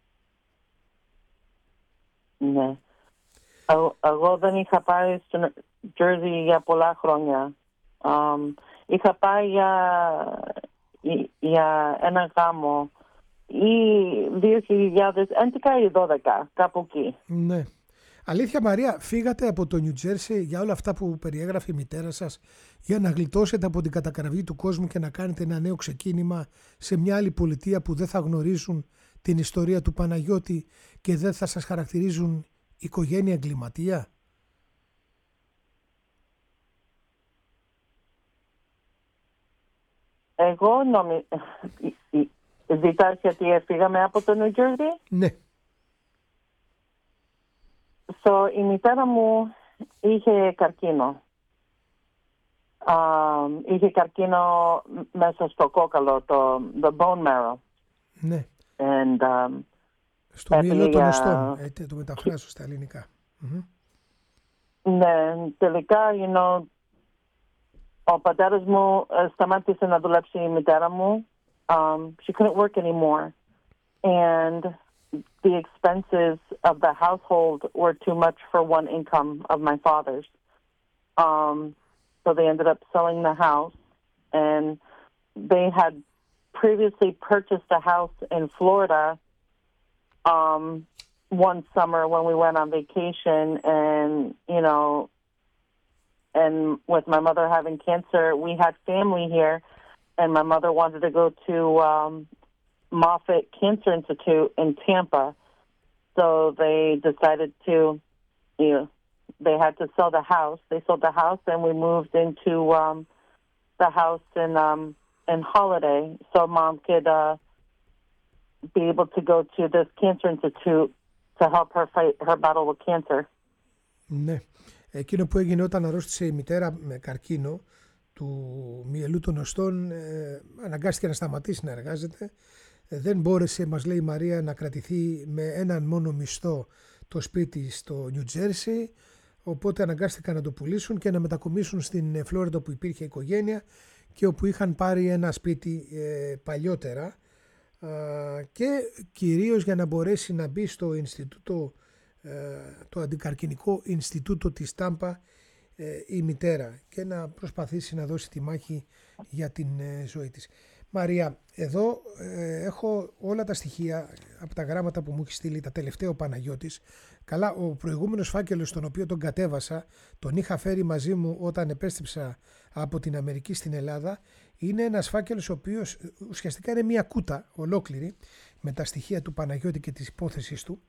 S2: Ναι. Εγώ, εγώ δεν είχα πάει στο Jersey για πολλά χρόνια. Um, είχα πάει για, για ένα γάμο ή δύο χιλιάδες έντεκα ή δώδεκα, κάπου εκεί.
S1: Ναι. Αλήθεια Μαρία, φύγατε από το Νιου Τζέρσι για όλα αυτά που περιέγραφε η μητέρα σας για να γλιτώσετε από την κατακραυγή του κόσμου και να κάνετε ένα νέο ξεκίνημα σε μια άλλη πολιτεία που δεν θα γνωρίζουν την ιστορία του Παναγιώτη και δεν θα σας χαρακτηρίζουν οικογένεια εγκληματία?
S2: Εγώ νομίζω... Ζητάς γιατί έφυγαμε από το Νιου Τζέρσι?
S1: Ναι.
S2: So, η μητέρα μου είχε καρκίνο. Uh, είχε καρκίνο μέσα στο κόκαλο, το the bone marrow.
S1: Ναι.
S2: And, um,
S1: στο μυελό των οστών,
S2: για...
S1: έτσι το μεταφράσω στα ελληνικά. Mm-hmm.
S2: Ναι, τελικά, you know, ο πατέρας μου σταμάτησε να δουλέψει η μητέρα μου. Um, she couldn't work anymore. And the expenses of the household were too much for one income of my father's. Um, so they ended up selling the house, and they had previously purchased a house in Florida um, one summer when we went on vacation, and, you know, and with my mother having cancer, we had family here, and my mother wanted to go to um, Moffitt Cancer Institute in Tampa. So they decided to, you know, they had to sell the house. They sold the house, and we moved into um, the house in um, in Holiday, so Mom could uh, be able to go to this cancer institute to help her fight her battle with cancer.
S1: Ναι. Εκείνο που έγινε όταν αρρώστησε η μητέρα με καρκίνο του μυελού των οστών, ε, αναγκάστηκε να σταματήσει να εργάζεται. Δεν μπόρεσε, μας λέει η Μαρία, να κρατηθεί με έναν μόνο μισθό το σπίτι στο Νιου Τζέρσι, οπότε αναγκάστηκαν να το πουλήσουν και να μετακομίσουν στην Φλόριντα που υπήρχε οικογένεια και όπου είχαν πάρει ένα σπίτι ε, παλιότερα α, και κυρίως για να μπορέσει να μπει στο Ινστιτούτο, ε, το Αντικαρκινικό Ινστιτούτο της Τάμπα ε, η μητέρα και να προσπαθήσει να δώσει τη μάχη για την ε, ζωή της. Μαρία, εδώ ε, έχω όλα τα στοιχεία από τα γράμματα που μου έχει στείλει τα τελευταία ο Παναγιώτης. Καλά, ο προηγούμενος φάκελος τον οποίο τον κατέβασα, τον είχα φέρει μαζί μου όταν επέστρεψα από την Αμερική στην Ελλάδα. Είναι ένας φάκελος ο οποίος ουσιαστικά είναι μια κούτα ολόκληρη με τα στοιχεία του Παναγιώτη και της υπόθεσης του.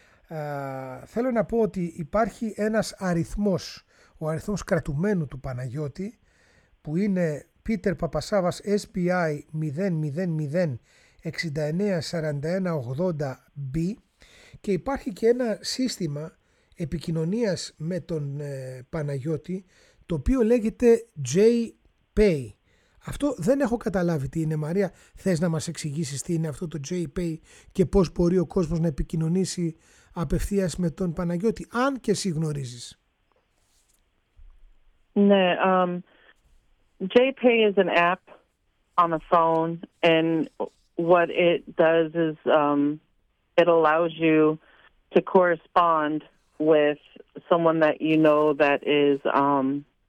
S1: Α, θέλω να πω ότι υπάρχει ένας αριθμός, ο αριθμός κρατουμένου του Παναγιώτη που είναι Πίτερ Παπασάβας ες πι άι μηδέν μηδέν μηδέν εξήντα εννέα σαράντα ένα ογδόντα μπι και υπάρχει και ένα σύστημα επικοινωνίας με τον ε, Παναγιώτη το οποίο λέγεται J-Pay. Αυτό δεν έχω καταλάβει τι είναι. Μαρία, θες να μας εξηγήσεις τι είναι αυτό το J-Pay και πώς μπορεί ο κόσμος να επικοινωνήσει απευθείας με τον Παναγιώτη, αν και εσύ γνωρίζεις?
S2: Ναι, um... J-Pay is an app on the phone, and what it does is um, it allows you to correspond with someone that you know that is um,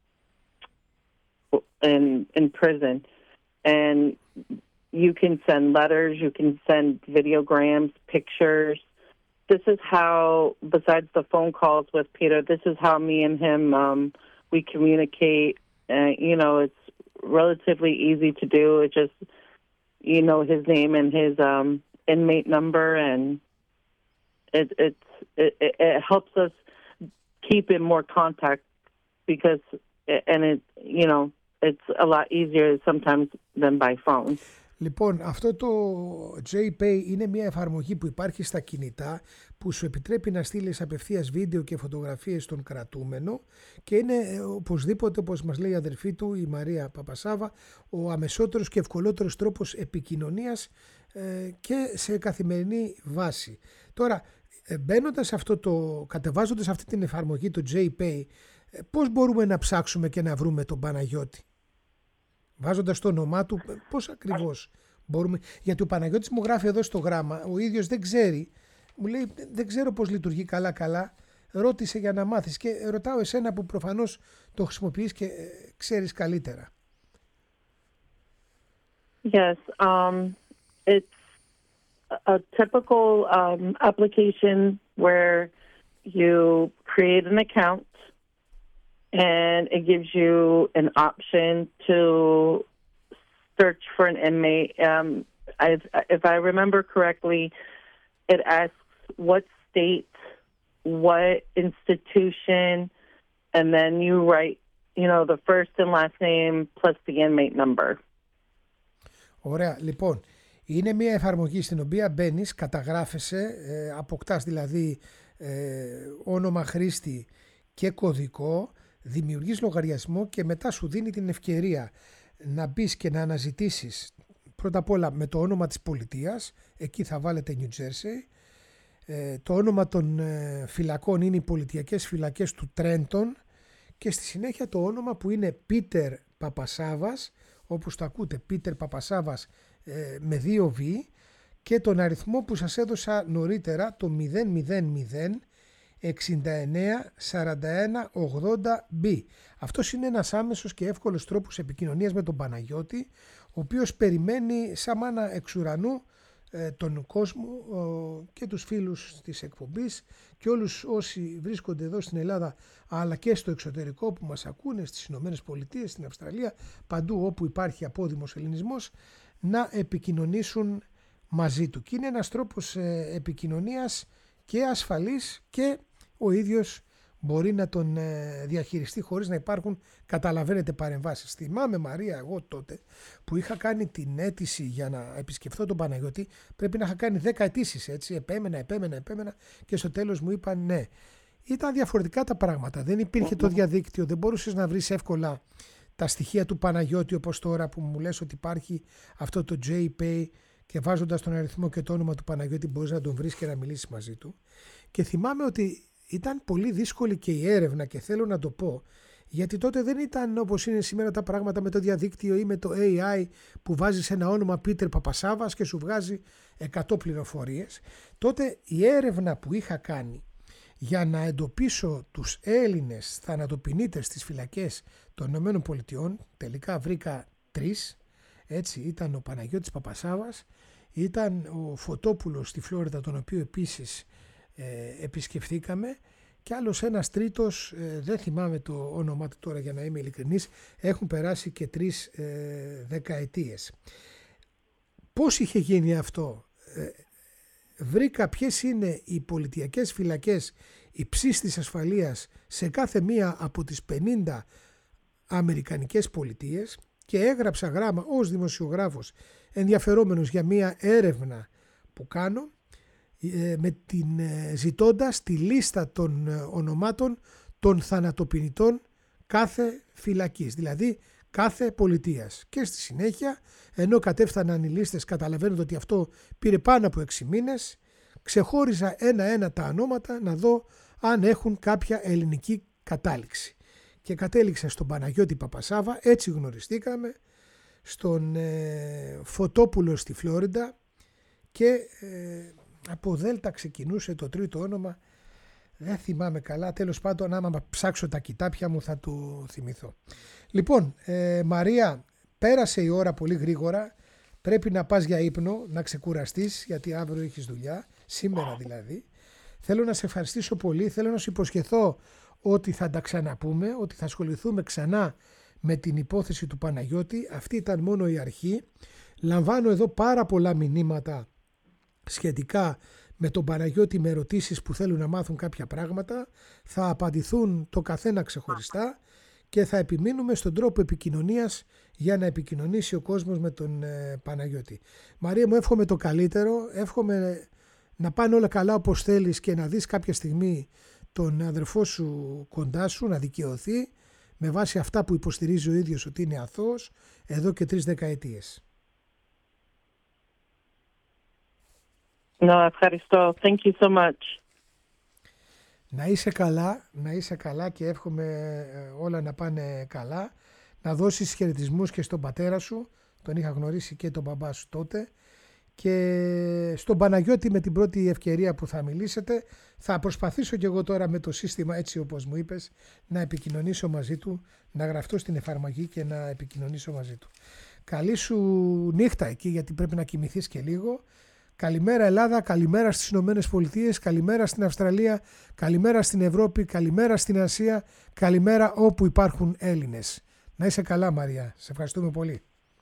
S2: in in prison, and you can send letters, you can send videograms, pictures. This is how, besides the phone calls with Peter, this is how me and him um, we communicate. Uh, you know, it's relatively easy to do. It just, you know, his name and his um, inmate number, and it it's it, it helps us keep in more contact because, and it, you know, it's a lot easier sometimes than by phone.
S1: Λοιπόν, αυτό το J-Pay είναι μια εφαρμογή που υπάρχει στα κινητά που σου επιτρέπει να στείλεις απευθείας βίντεο και φωτογραφίες στον κρατούμενο και είναι οπωσδήποτε, όπως μας λέει η αδερφή του, η Μαρία Παπασάβα, ο αμεσότερος και ευκολότερος τρόπος επικοινωνίας ε, και σε καθημερινή βάση. Τώρα, μπαίνοντας αυτό το, κατεβάζοντας αυτή την εφαρμογή, το J-Pay, πώς μπορούμε να ψάξουμε και να βρούμε τον Παναγιώτη? Βάζοντας το όνομά του, πώς ακριβώς μπορούμε? Γιατί ο Παναγιώτης μου γράφει εδώ στο γράμμα, ο ίδιος δεν ξέρει, μου λέει δεν ξέρω πώς λειτουργεί καλά καλά, ρώτησε για να μάθεις και ρωτάω εσένα που προφανώς το χρησιμοποιείς και ξέρεις καλύτερα.
S2: Yes, um, it's a typical um, application where you create an account and it gives you an option to search for an inmate. Um, I, if I remember correctly, it asks what state, what institution, and then you write, you know, the first and last name plus the inmate number.
S1: Ωραία, λοιπόν, είναι μια εφαρμογή στην οποία μπαίνεις, καταγράφεσαι, ε, αποκτάς δηλαδή ε, όνομα χρήστη και κωδικό, δημιουργείς λογαριασμό και μετά σου δίνει την ευκαιρία να μπεις και να αναζητήσεις πρώτα απ' όλα με το όνομα της πολιτείας, εκεί θα βάλετε New Jersey, ε, το όνομα των ε, φυλακών είναι οι πολιτιακές φυλακές του Τρέντον και στη συνέχεια το όνομα που είναι Πίτερ Παπασάβας, όπως το ακούτε, Πίτερ Παπασάβας ε, με δύο β, και τον αριθμό που σας έδωσα νωρίτερα, το μηδέν μηδέν μηδέν εξήντα εννέα σαράντα ένα ογδόντα μπι. Αυτός είναι ένας άμεσος και εύκολος τρόπος επικοινωνίας με τον Παναγιώτη, ο οποίος περιμένει σαν μάνα εξ ουρανού ε, τον κόσμο ε, και τους φίλους της εκπομπής και όλους όσοι βρίσκονται εδώ στην Ελλάδα αλλά και στο εξωτερικό που μας ακούνε, στις Ηνωμένες Πολιτείες, στην Αυστραλία, παντού όπου υπάρχει απόδημος ελληνισμός, να επικοινωνήσουν μαζί του. Και είναι ένας τρόπος ε, επικοινωνίας και ασφαλής και ο ίδιος μπορεί να τον διαχειριστεί χωρίς να υπάρχουν, καταλαβαίνετε, παρεμβάσεις. Θυμάμαι, Μαρία, εγώ τότε που είχα κάνει την αίτηση για να επισκεφθώ τον Παναγιώτη, πρέπει να είχα κάνει δέκα αιτήσεις, έτσι, επέμενα, επέμενα, επέμενα και στο τέλος μου είπαν ναι. Ήταν διαφορετικά τα πράγματα, δεν υπήρχε το διαδίκτυο, δεν μπορούσες να βρεις εύκολα τα στοιχεία του Παναγιώτη όπως τώρα που μου λες ότι υπάρχει αυτό το J-Pay και βάζοντας τον αριθμό και το όνομα του Παναγιώτη μπορείς να τον βρεις και να μιλήσεις μαζί του. Και θυμάμαι ότι ήταν πολύ δύσκολη και η έρευνα και θέλω να το πω, γιατί τότε δεν ήταν όπως είναι σήμερα τα πράγματα με το διαδίκτυο ή με το έι άι που βάζεις ένα όνομα Πίτερ Παπασάβας και σου βγάζει εκατό πληροφορίες. Τότε η έρευνα που είχα κάνει για να εντοπίσω τους Έλληνες θανατοποινήτες στις φυλακές των Ηνωμένων Πολιτειών, τελικά βρήκα τρεις, έτσι, ήταν ο Παναγιώτης Παπασάβας, ήταν ο Φωτόπουλος στη Φλόριδα, τον οποίο επίσης ε, επισκεφθήκαμε, και άλλος ένας τρίτος, ε, δεν θυμάμαι το όνομά του τώρα για να είμαι ειλικρινής, έχουν περάσει και τρεις ε, δεκαετίες. Πώς είχε γίνει αυτό? Ε, βρήκα ποιες είναι οι πολιτιακές φυλακές υψής της ασφαλείας σε κάθε μία από τις πενήντα αμερικανικές πολιτείες και έγραψα γράμμα ως δημοσιογράφος ενδιαφερόμενος για μία έρευνα που κάνω, με την, ζητώντας τη λίστα των ονομάτων των θανατοποιητών κάθε φυλακής, δηλαδή κάθε πολιτείας. Και στη συνέχεια, ενώ κατέφθαναν οι λίστες, καταλαβαίνετε ότι αυτό πήρε πάνω από έξι μήνες, ξεχώριζα ένα-ένα τα ονόματα να δω αν έχουν κάποια ελληνική κατάληξη. Και κατέληξα στον Παναγιώτη Παπασάβα, έτσι γνωριστήκαμε, στον ε, Φωτόπουλο στη Φλόριντα και ε, από Δέλτα ξεκινούσε το τρίτο όνομα, δεν θυμάμαι καλά, τέλος πάντων άμα ψάξω τα κοιτάπια μου θα το θυμηθώ. Λοιπόν, ε, Μαρία, πέρασε η ώρα πολύ γρήγορα, πρέπει να πας για ύπνο, να ξεκουραστείς γιατί αύριο έχεις δουλειά, σήμερα δηλαδή. Θέλω να σε ευχαριστήσω πολύ, θέλω να σου υποσχεθώ ότι θα τα ξαναπούμε, ότι θα ασχοληθούμε ξανά με την υπόθεση του Παναγιώτη. Αυτή ήταν μόνο η αρχή. Λαμβάνω εδώ πάρα πολλά μηνύματα σχετικά με τον Παναγιώτη, με ερωτήσεις που θέλουν να μάθουν κάποια πράγματα. Θα απαντηθούν το καθένα ξεχωριστά και θα επιμείνουμε στον τρόπο επικοινωνίας για να επικοινωνήσει ο κόσμος με τον ε, Παναγιώτη. Μαρία μου, εύχομαι το καλύτερο, εύχομαι να πάνε όλα καλά όπως θέλεις και να δεις κάποια στιγμή τον αδερφό σου κοντά σου να δικαιωθεί με βάση αυτά που υποστηρίζει ο ίδιος ότι είναι αθώος εδώ και τρεις δεκαετίες.
S2: No, ευχαριστώ. Thank you so much.
S1: Να είσαι καλά, να είσαι καλά και εύχομαι όλα να πάνε καλά. Να δώσεις χαιρετισμούς και στον πατέρα σου, τον είχα γνωρίσει και τον μπαμπά σου τότε, και στον Παναγιώτη με την πρώτη ευκαιρία που θα μιλήσετε. Θα προσπαθήσω και εγώ τώρα με το σύστημα έτσι όπως μου είπες να επικοινωνήσω μαζί του, να γραφτώ στην εφαρμογή και να επικοινωνήσω μαζί του. Καλή σου νύχτα εκεί, γιατί πρέπει να κοιμηθείς και λίγο. Καλημέρα Ελλάδα, καλημέρα στις Ηνωμένες Πολιτείες, καλημέρα στην Αυστραλία, καλημέρα στην Ευρώπη, καλημέρα στην Ασία, καλημέρα όπου υπάρχουν Έλληνες. Να είσαι καλά Μαρία, σε ευχαριστούμε πολύ.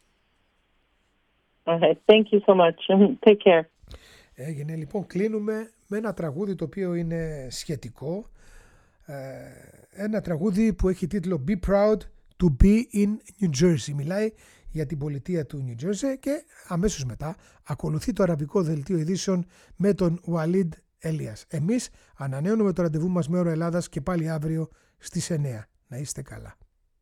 S2: Okay, thank you so much. Take care.
S1: Έγινε, λοιπόν, κλείνουμε με ένα τραγούδι το οποίο είναι σχετικό. Ένα τραγούδι που έχει τίτλο Be Proud to be in New Jersey. Μιλάει για την πολιτεία του New Jersey και αμέσως μετά ακολουθεί το αραβικό δελτίο ειδήσεων με τον Ουαλίντ Ελίας. Εμείς ανανέωνουμε το ραντεβού μας με Ώρα Ελλάδας και πάλι αύριο στις εννιά. Να είστε καλά.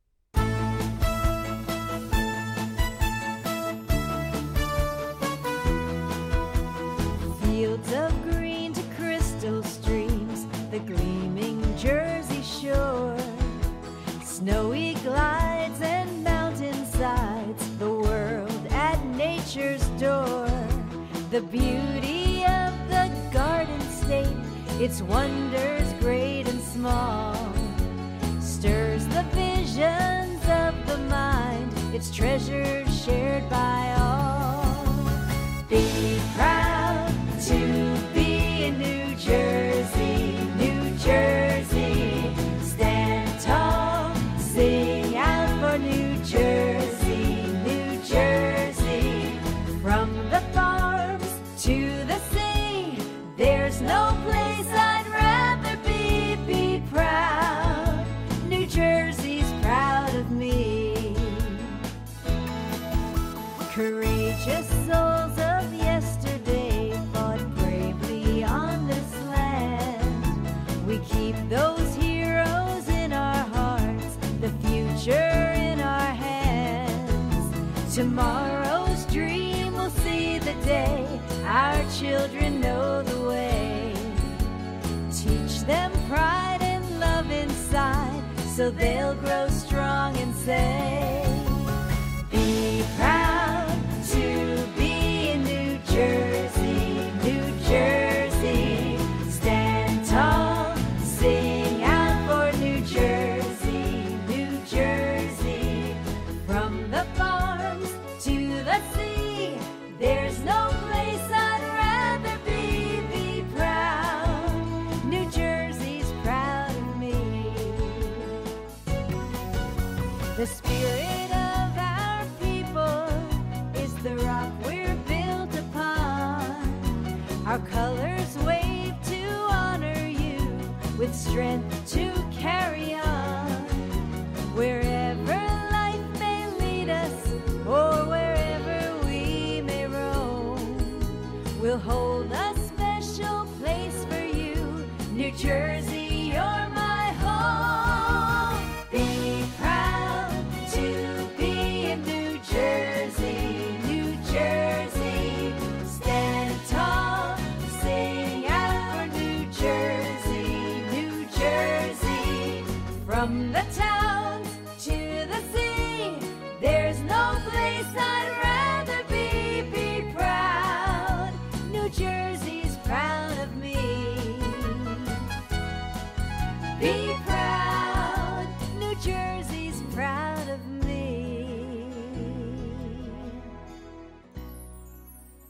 S7: Fields of green to crystal streams, the gleaming Jersey shore, snowy glides and mountainsides, the world at nature's door, the beauty of the Garden State, its wonders great and small, stirs the visions of the mind, its treasures shared by all. Be proud to be in New Jersey, New Jersey. Stand tall, sing out for New Jersey, New Jersey. From the farms to the sea, there's no place I'd rather be. Be proud, New Jersey's proud of me. Courageous souls of yesterday fought bravely on this land. We keep those heroes in our hearts, the future in our hands. Tomorrow's dream will see the day, our children know the way. Teach them pride and love inside, so they'll grow strong and say, be proud to be in New Jersey, New Jersey. Stand tall, sing out for New Jersey, New Jersey. From the farms to the sea, there's no place I'd rather be. Be proud, New Jersey's proud of me. The spirit of our people is the rock we're built upon. Our colors wave to honor you with strength to carry on. Wherever life may lead us or wherever we may roam, we'll hold a special place for you. New Jersey, you're my home. Be proud to be in New Jersey, New Jersey. Stand tall, sing out for New Jersey, New Jersey. From the towns to the sea, there's no place I'd rather be. Be proud, New Jersey's proud of me. Be proud.